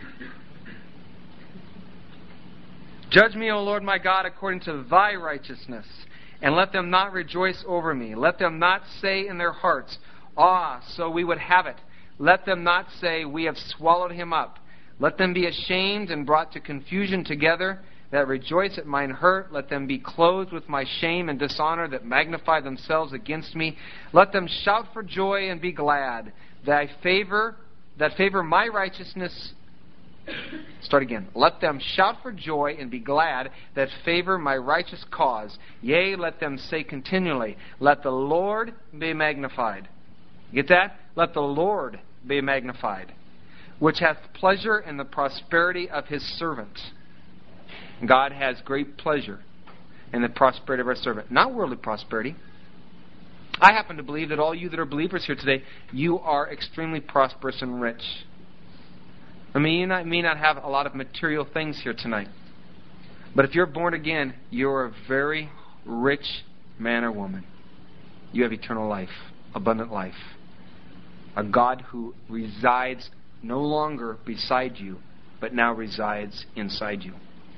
Judge me, O Lord my God, according to Thy righteousness, and let them not rejoice over me. Let them not say in their hearts, Ah, so we would have it. Let them not say, We have swallowed him up. Let them be ashamed and brought to confusion together, that rejoice at mine hurt. Let them be clothed with my shame and dishonor, that magnify themselves against me. Let them shout for joy and be glad, that I favor, that favor my righteousness. Start again. Let them shout for joy and be glad, that favor my righteous cause. Yea, let them say continually, Let the Lord be magnified. Get that? Let the Lord be magnified, which hath pleasure in the prosperity of His servant. God has great pleasure in the prosperity of our servant. Not worldly prosperity. I happen to believe that all you that are believers here today, you are extremely prosperous and rich. I mean, you not, may not have a lot of material things here tonight. But if you're born again, you're a very rich man or woman. You have eternal life, abundant life. A God who resides no longer beside you, but now resides inside you.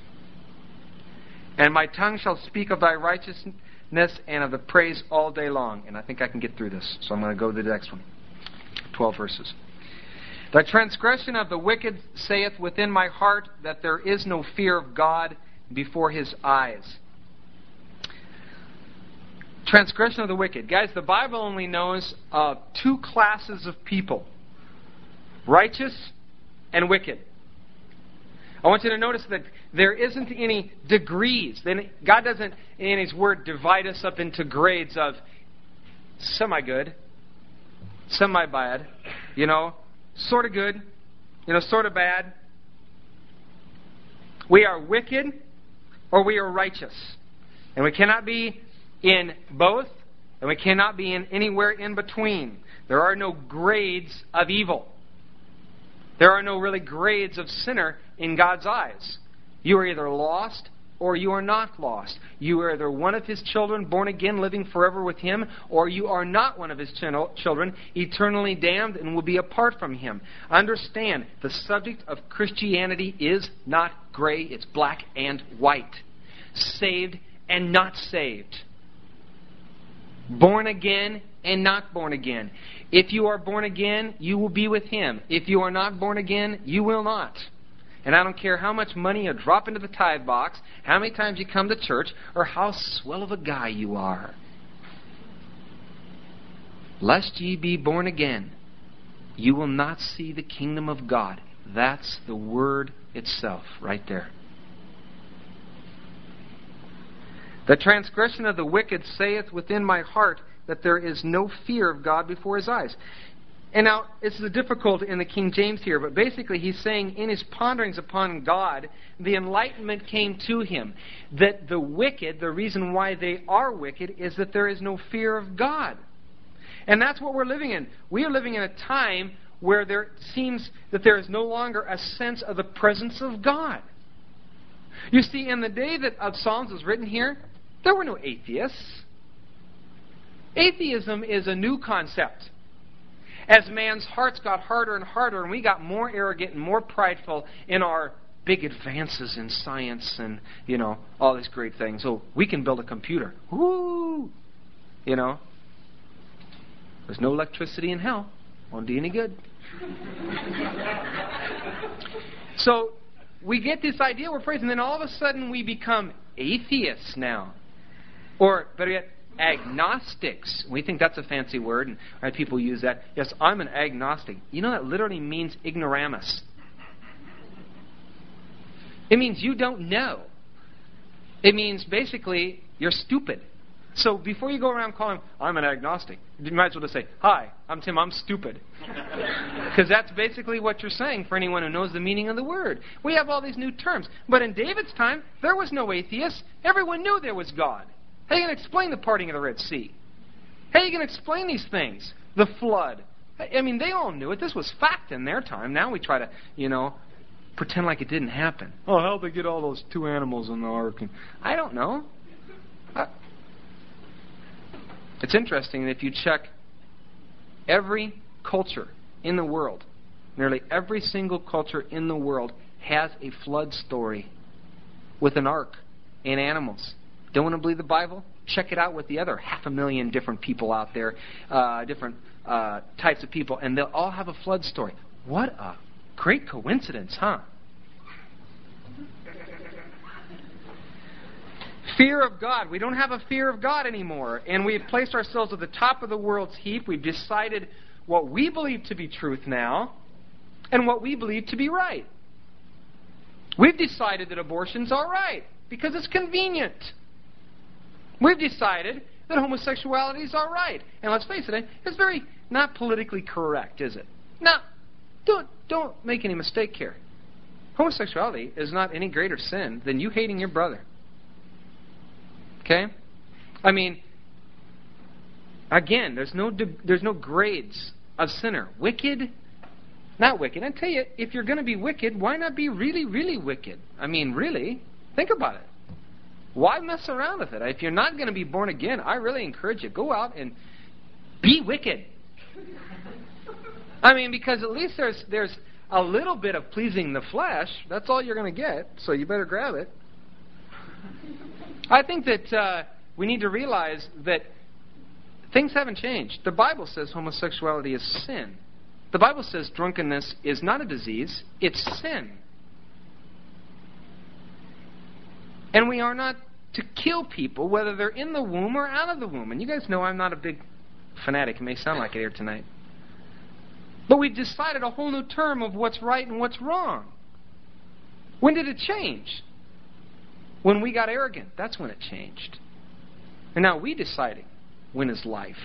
And my tongue shall speak of Thy righteousness and of the praise all day long. And I think I can get through this, so I'm going to go to the next one. Twelve verses. The transgression of the wicked saith within my heart that there is no fear of God before His eyes. Transgression of the wicked. Guys, the Bible only knows of two classes of people. Righteous and wicked. I want you to notice that there isn't any degrees. Then God doesn't, in His Word, divide us up into grades of semi-good, semi-bad, you know, sort of good, you know, sort of bad. We are wicked or we are righteous. And we cannot be in both, and we cannot be in anywhere in between. There are no grades of evil. There are no really grades of sinner in God's eyes. You are either lost or you are not lost. You are either one of His children, born again, living forever with Him, or you are not one of His children, eternally damned and will be apart from Him. Understand, the subject of Christianity is not gray, it's black and white. Saved and not saved. Born again and not born again. If you are born again, you will be with Him. If you are not born again, you will not. And I don't care how much money you drop into the tithe box, how many times you come to church, or how swell of a guy you are. Lest ye be born again, you will not see the kingdom of God. That's the word itself right there. The transgression of the wicked saith within my heart that there is no fear of God before His eyes. And now, this is difficult in the King James here, but basically he's saying in his ponderings upon God, the enlightenment came to him. That the wicked, the reason why they are wicked, is that there is no fear of God. And that's what we're living in. We are living in a time where there seems that there is no longer a sense of the presence of God. You see, in the day that of Psalms was written here, there were no atheists. Atheism is a new concept. As man's hearts got harder and harder, and we got more arrogant and more prideful in our big advances in science and, you know, all these great things. Oh, we can build a computer. Woo! You know, there's no electricity in hell. Won't do any good. So, we get this idea we're praising, and then all of a sudden we become atheists now. Or, better yet, agnostics. We think that's a fancy word, and right, people use that. Yes, I'm an agnostic. You know, that literally means ignoramus. It means you don't know. It means basically you're stupid. So before you go around calling, I'm an agnostic, you might as well just say, hi, I'm Tim, I'm stupid. Because that's basically what you're saying for anyone who knows the meaning of the word. We have all these new terms. But in David's time, there was no atheists. Everyone knew there was God. How are you going to explain the parting of the Red Sea? How are you going to explain these things? The flood. I mean, they all knew it. This was fact in their time. Now we try to, you know, pretend like it didn't happen. Oh, how'd they get all those two animals in the ark? And I don't know. Uh, it's interesting that if you check every culture in the world, nearly every single culture in the world has a flood story with an ark and animals. Don't want to believe the Bible? Check it out with the other half a million different people out there, uh, different uh, types of people, and they'll all have a flood story. What a great coincidence, huh? Fear of God. We don't have a fear of God anymore, and we've placed ourselves at the top of the world's heap. We've decided what we believe to be truth now and what we believe to be right. We've decided that abortion's all right because it's convenient. We've decided that homosexuality is all right. And let's face it, it's very not politically correct, is it? Now, don't, don't make any mistake here. Homosexuality is not any greater sin than you hating your brother. Okay? I mean, again, there's no there's no grades of sinner. Wicked, not wicked. I tell you, if you're going to be wicked, why not be really, really wicked? I mean, really, think about it. Why mess around with it? If you're not going to be born again, I really encourage you, go out and be wicked. I mean, because at least there's there's a little bit of pleasing the flesh. That's all you're going to get, so you better grab it. I think that uh, we need to realize that things haven't changed. The Bible says homosexuality is sin. The Bible says drunkenness is not a disease, it's sin. And we are not to kill people, whether they're in the womb or out of the womb. And you guys know I'm not a big fanatic. It may sound like it here tonight. But we've decided a whole new term of what's right and what's wrong. When did it change? When we got arrogant. That's when it changed. And now we deciding when is life.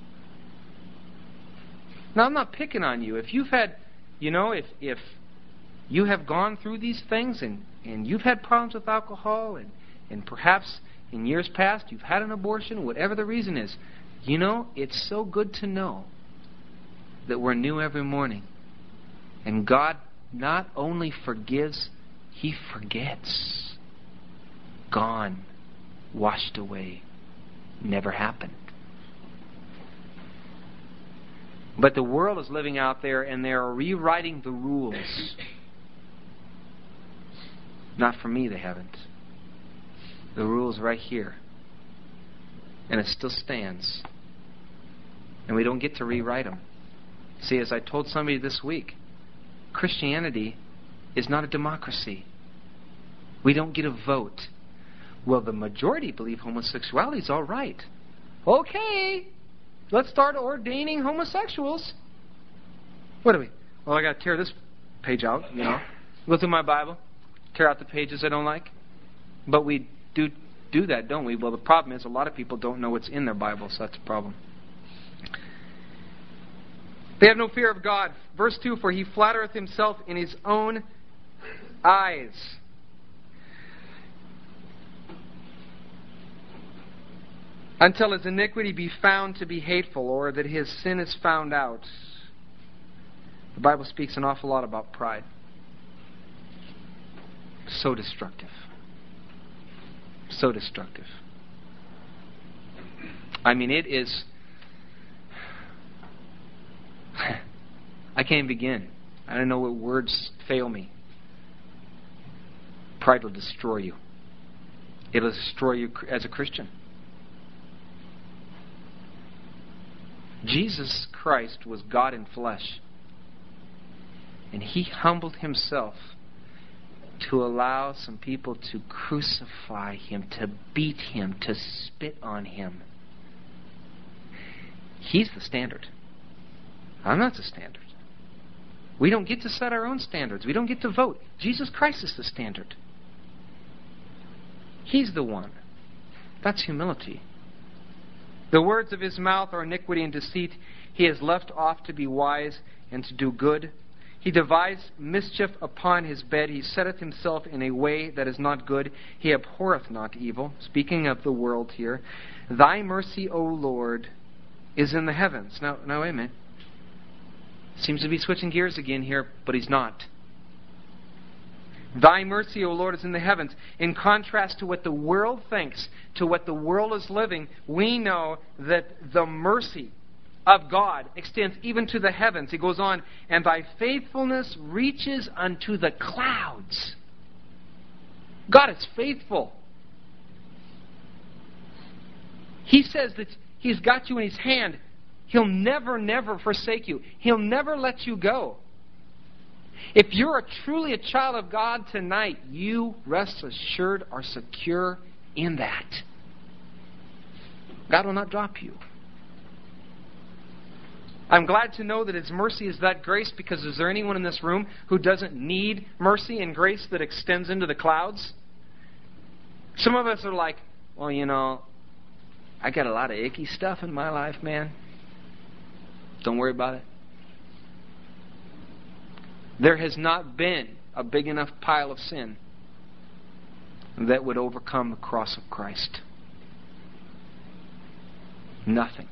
Now, I'm not picking on you. If you've had, you know, if if you have gone through these things and, and you've had problems with alcohol and, and perhaps in years past you've had an abortion, whatever the reason is, you know, it's so good to know that we're new every morning. And God not only forgives, He forgets. Gone. Washed away. Never happened. But the world is living out there and they're rewriting the rules. Not for me, they haven't. The rule's right here. And it still stands. And we don't get to rewrite them. See, as I told somebody this week, Christianity is not a democracy. We don't get a vote. Well, the majority believe homosexuality is all right. Okay, let's start ordaining homosexuals. What do we? Well, I got to tear this page out, you know. Go through my Bible, tear out the pages I don't like. But we do do that, don't we? Well, the problem is a lot of people don't know what's in their Bible, so that's a problem. They have no fear of God. Verse two, for he flattereth himself in his own eyes. Until his iniquity be found to be hateful, or that his sin is found out. The Bible speaks an awful lot about pride. So destructive. So destructive. I mean, it is... I can't begin. I don't know what words fail me. Pride will destroy you. It'll destroy you as a Christian. Jesus Christ was God in flesh. And He humbled Himself to allow some people to crucify Him, to beat Him, to spit on Him. He's the standard. I'm not the standard. We don't get to set our own standards. We don't get to vote. Jesus Christ is the standard. He's the one. That's humility. The words of His mouth are iniquity and deceit. He has left off to be wise and to do good. He devised mischief upon His bed. He setteth Himself in a way that is not good. He abhorreth not evil. Speaking of the world here. Thy mercy, O Lord, is in the heavens. Now, now wait a minute. Seems to be switching gears again here, but He's not. Thy mercy, O Lord, is in the heavens. In contrast to what the world thinks, to what the world is living, we know that the mercy of God extends even to the heavens. He goes on, and thy faithfulness reaches unto the clouds. God is faithful. He says that He's got you in His hand. He'll never, never forsake you. He'll never let you go. If you're a, truly a child of God tonight, you, rest assured, are secure in that. God will not drop you. I'm glad to know that His mercy is that grace, because is there anyone in this room who doesn't need mercy and grace that extends into the clouds? Some of us are like, well, you know, I got a lot of icky stuff in my life, man. Don't worry about it. There has not been a big enough pile of sin that would overcome the cross of Christ. Nothing.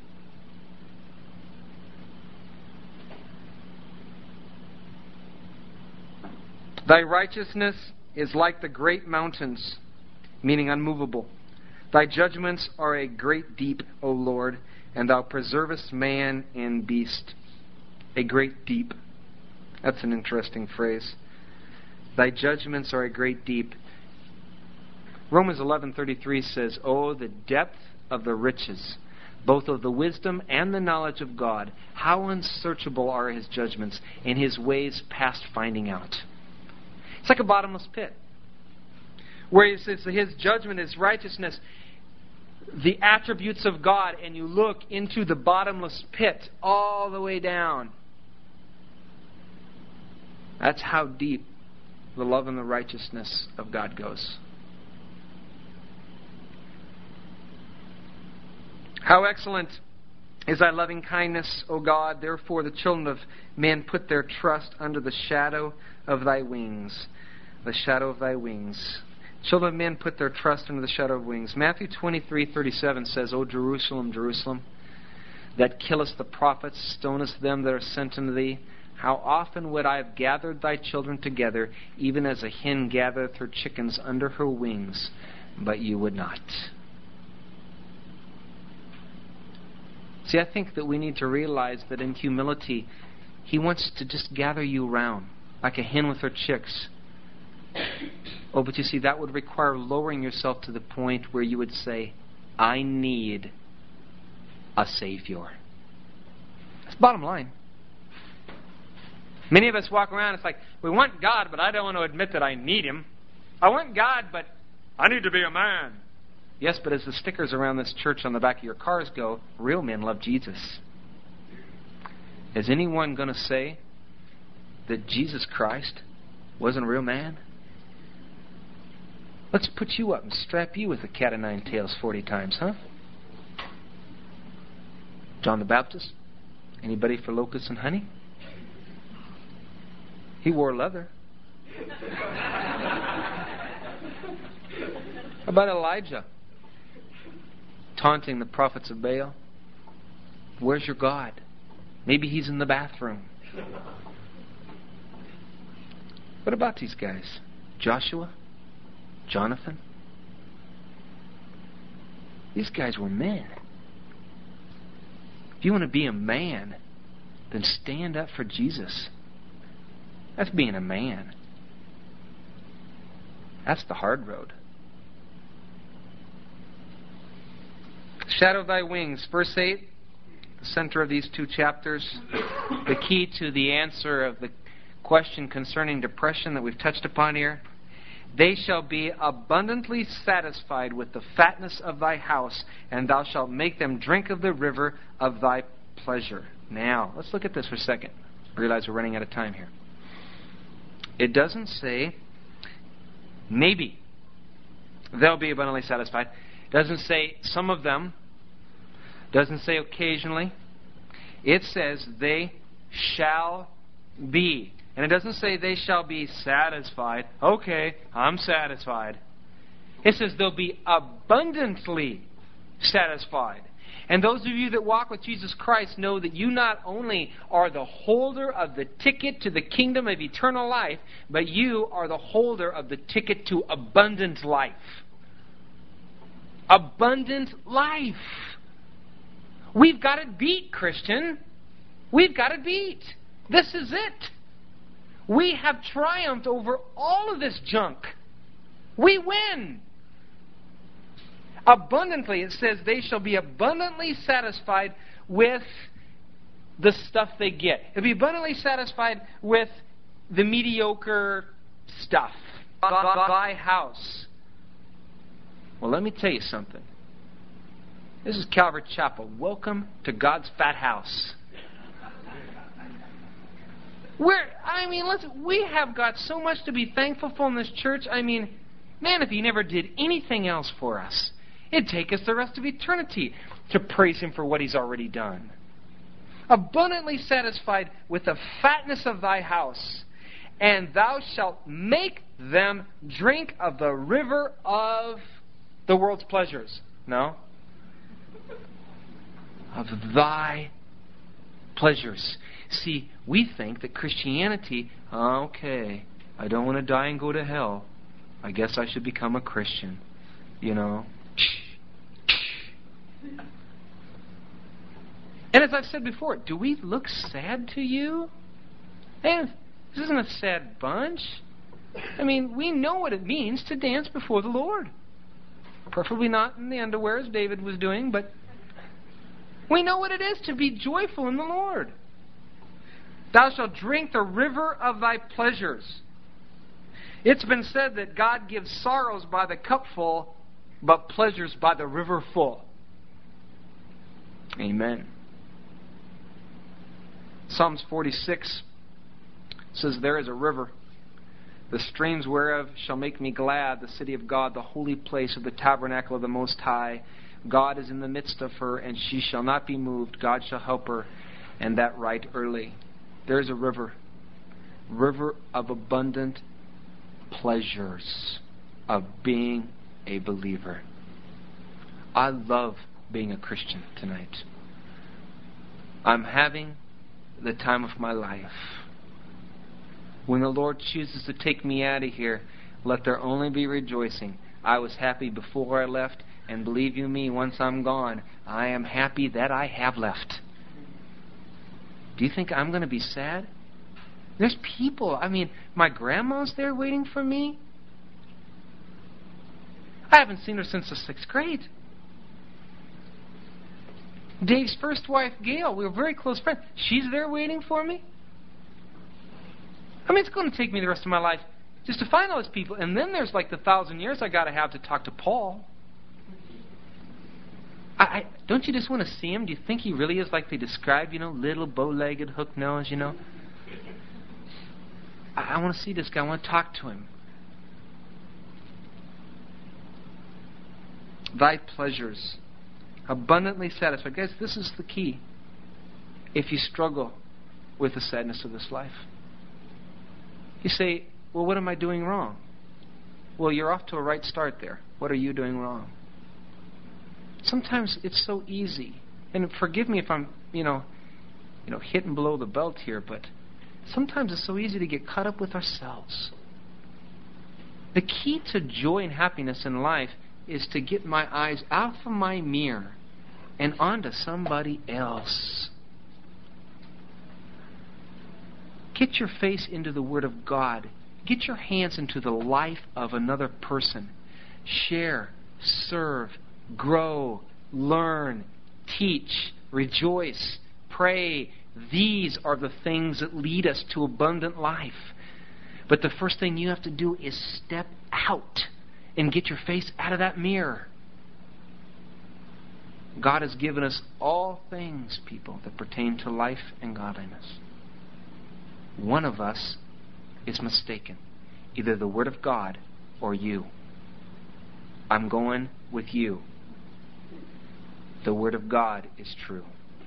Thy righteousness is like the great mountains, meaning unmovable. Thy judgments are a great deep, O Lord, and Thou preservest man and beast. A great deep. That's an interesting phrase. Thy judgments are a great deep. Romans eleven thirty-three says, oh, the depth of the riches, both of the wisdom and the knowledge of God. How unsearchable are His judgments, and His ways past finding out. It's like a bottomless pit, where He says that His judgment is righteousness, the attributes of God, and you look into the bottomless pit all the way down. That's how deep the love and the righteousness of God goes. How excellent is Thy loving kindness, O God. Therefore the children of men put their trust under the shadow of Thy wings. The shadow of Thy wings. Children of men put their trust under the shadow of wings. Matthew twenty-three thirty-seven says, O Jerusalem, Jerusalem, that killest the prophets, stonest them that are sent unto thee, how often would I have gathered thy children together, even as a hen gathereth her chickens under her wings, but you would not. See, I think that we need to realize that in humility, He wants to just gather you around, like a hen with her chicks. Oh, but you see, that would require lowering yourself to the point where you would say, I need a Savior. That's the bottom line. Many of us walk around, it's like, we want God, but I don't want to admit that I need Him. I want God, but I need to be a man. Yes, but as the stickers around this church on the back of your cars go, real men love Jesus. Is anyone going to say that Jesus Christ wasn't a real man? Let's put you up and strap you with a cat o' nine tails forty times, huh? John the Baptist? Anybody for locusts and honey? He wore leather. How about Elijah taunting the prophets of Baal? Where's your God? Maybe he's in the bathroom. What about these guys? Joshua? Jonathan? These guys were men. If you want to be a man, then stand up for Jesus. That's being a man. That's the hard road. Shadow of thy wings, verse eight, the center of these two chapters, the key to the answer of the question concerning depression that we've touched upon here. They shall be abundantly satisfied with the fatness of thy house, and thou shalt make them drink of the river of thy pleasure. Now, let's look at this for a second. I realize we're running out of time here. It doesn't say maybe they'll be abundantly satisfied. It doesn't say some of them. It doesn't say occasionally. It says they shall be. And it doesn't say they shall be satisfied. Okay, I'm satisfied. It says they'll be abundantly satisfied. And those of you that walk with Jesus Christ know that you not only are the holder of the ticket to the kingdom of eternal life, but you are the holder of the ticket to abundant life. Abundant life. We've got it beat, Christian. We've got it beat. This is it. We have triumphed over all of this junk. We win. Abundantly, it says they shall be abundantly satisfied with the stuff they get. They'll be abundantly satisfied with the mediocre stuff. Thy house. Well, let me tell you something. This is Calvary Chapel. Welcome to God's fat house. We're, I mean, let's, we have got so much to be thankful for in this church. I mean, man, if He never did anything else for us, it'd take us the rest of eternity to praise Him for what He's already done. Abundantly satisfied with the fatness of thy house, and thou shalt make them drink of the river of the world's pleasures. No? Of thy pleasures. See, we think that Christianity, okay, I don't want to die and go to hell. I guess I should become a Christian. You know? And as I've said before, do we look sad to you? Hey, this isn't a sad bunch. I mean, we know what it means to dance before the Lord. Preferably not in the underwear as David was doing, but we know what it is to be joyful in the Lord. Thou shalt drink the river of thy pleasures. It's been said that God gives sorrows by the cupful, but pleasures by the river full. Amen. Psalms forty-six says, there is a river, the streams whereof shall make me glad, the city of God, the holy place of the tabernacle of the Most High. God is in the midst of her, and she shall not be moved. God shall help her, and that right early. There is a river, river of abundant pleasures of being a believer. I love being a Christian tonight. I'm having the time of my life. When the Lord chooses to take me out of here, let there only be rejoicing. I was happy before I left, and believe you me, once I'm gone, I am happy that I have left. Do you think I'm going to be sad? There's people. I mean, my grandma's there waiting for me. I haven't seen her since the sixth grade. Dave's first wife, Gail, we were very close friends. She's there waiting for me. I mean, it's going to take me the rest of my life just to find all those people. And then there's like the thousand years I got to have to talk to Paul. I, I, don't you just want to see him? Do you think he really is like they described, you know, little bow-legged, hook nose, you know? I, I want to see this guy. I want to talk to him. Thy pleasures, abundantly satisfied. Guys, this is the key. if you struggle with the sadness of this life. You say, well, what am I doing wrong? Well, you're off to a right start there. What are you doing wrong? Sometimes it's so easy. And forgive me if I'm, you know, you know, hitting below the belt here, but sometimes it's so easy to get caught up with ourselves. The key to joy and happiness in life is to get my eyes out from my mirror and onto somebody else. Get your face into the Word of God. Get your hands into the life of another person. Share, serve, grow, learn, teach, rejoice, pray. These are the things that lead us to abundant life. But the first thing you have to do is step out and get your face out of that mirror. God has given us all things, people, that pertain to life and godliness. One of us is mistaken. Either the Word of God or you. I'm going with you. The Word of God is true.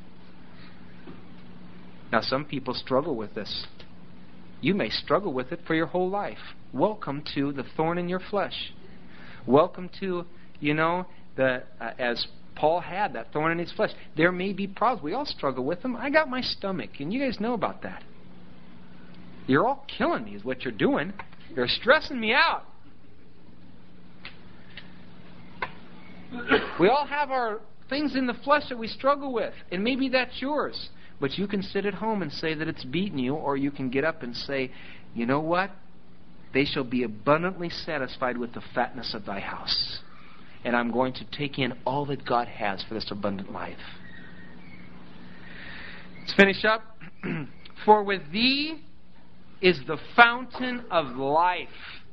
Now, some people struggle with this. You may struggle with it for your whole life. Welcome to the thorn in your flesh. Welcome to, you know, the uh, as Paul had that thorn in his flesh. There may be problems. We all struggle with them. I got my stomach, and you guys know about that. You're all killing me is what you're doing. You're stressing me out. We all have our things in the flesh that we struggle with, and maybe that's yours. But you can sit at home and say that it's beaten you, or you can get up and say, you know what? They shall be abundantly satisfied with the fatness of thy house. And I'm going to take in all that God has for this abundant life. Let's finish up. For with thee is the fountain of life.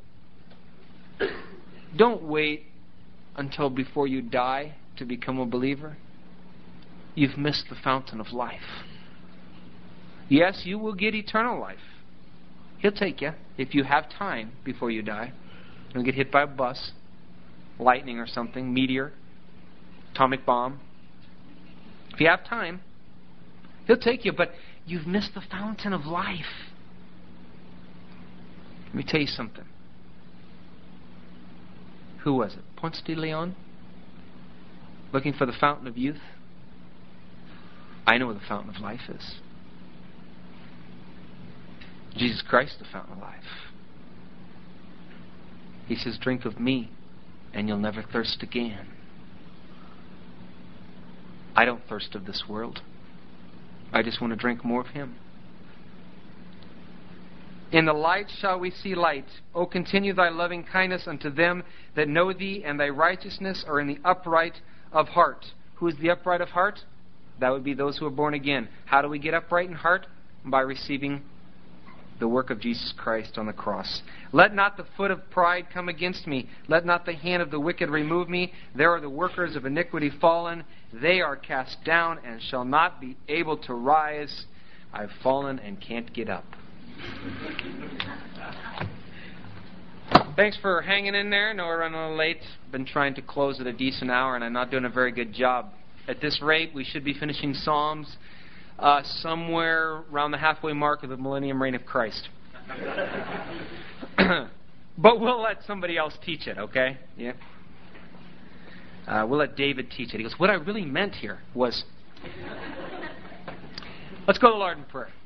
Don't wait until before you die to become a believer. You've missed the fountain of life. Yes, you will get eternal life. He'll take you if you have time before you die. You'll get hit by a bus, lightning or something, meteor, atomic bomb. If you have time, He'll take you, but you've missed the fountain of life. Let me tell you something. Who was it? Ponce de Leon? Looking for the fountain of youth? I know where the fountain of life is. Jesus Christ, the fountain of life. He says, drink of me, and you'll never thirst again. I don't thirst of this world. I just want to drink more of Him. In the light shall we see light. O continue thy loving kindness unto them that know thee, and thy righteousness are in the upright of heart. Who is the upright of heart? That would be those who are born again. How do we get upright in heart? By receiving the work of Jesus Christ on the cross. Let not the foot of pride come against me. Let not the hand of the wicked remove me. There are the workers of iniquity fallen. They are cast down and shall not be able to rise. I've fallen and can't get up. Thanks for hanging in there. I know we're running a little late. Been trying to close at a decent hour, and I'm not doing a very good job. At this rate, we should be finishing Psalms uh, somewhere around the halfway mark of the millennium reign of Christ. But we'll let somebody else teach it, okay? Yeah. Uh, we'll let David teach it. He goes, what I really meant here was... Let's go to the Lord in prayer.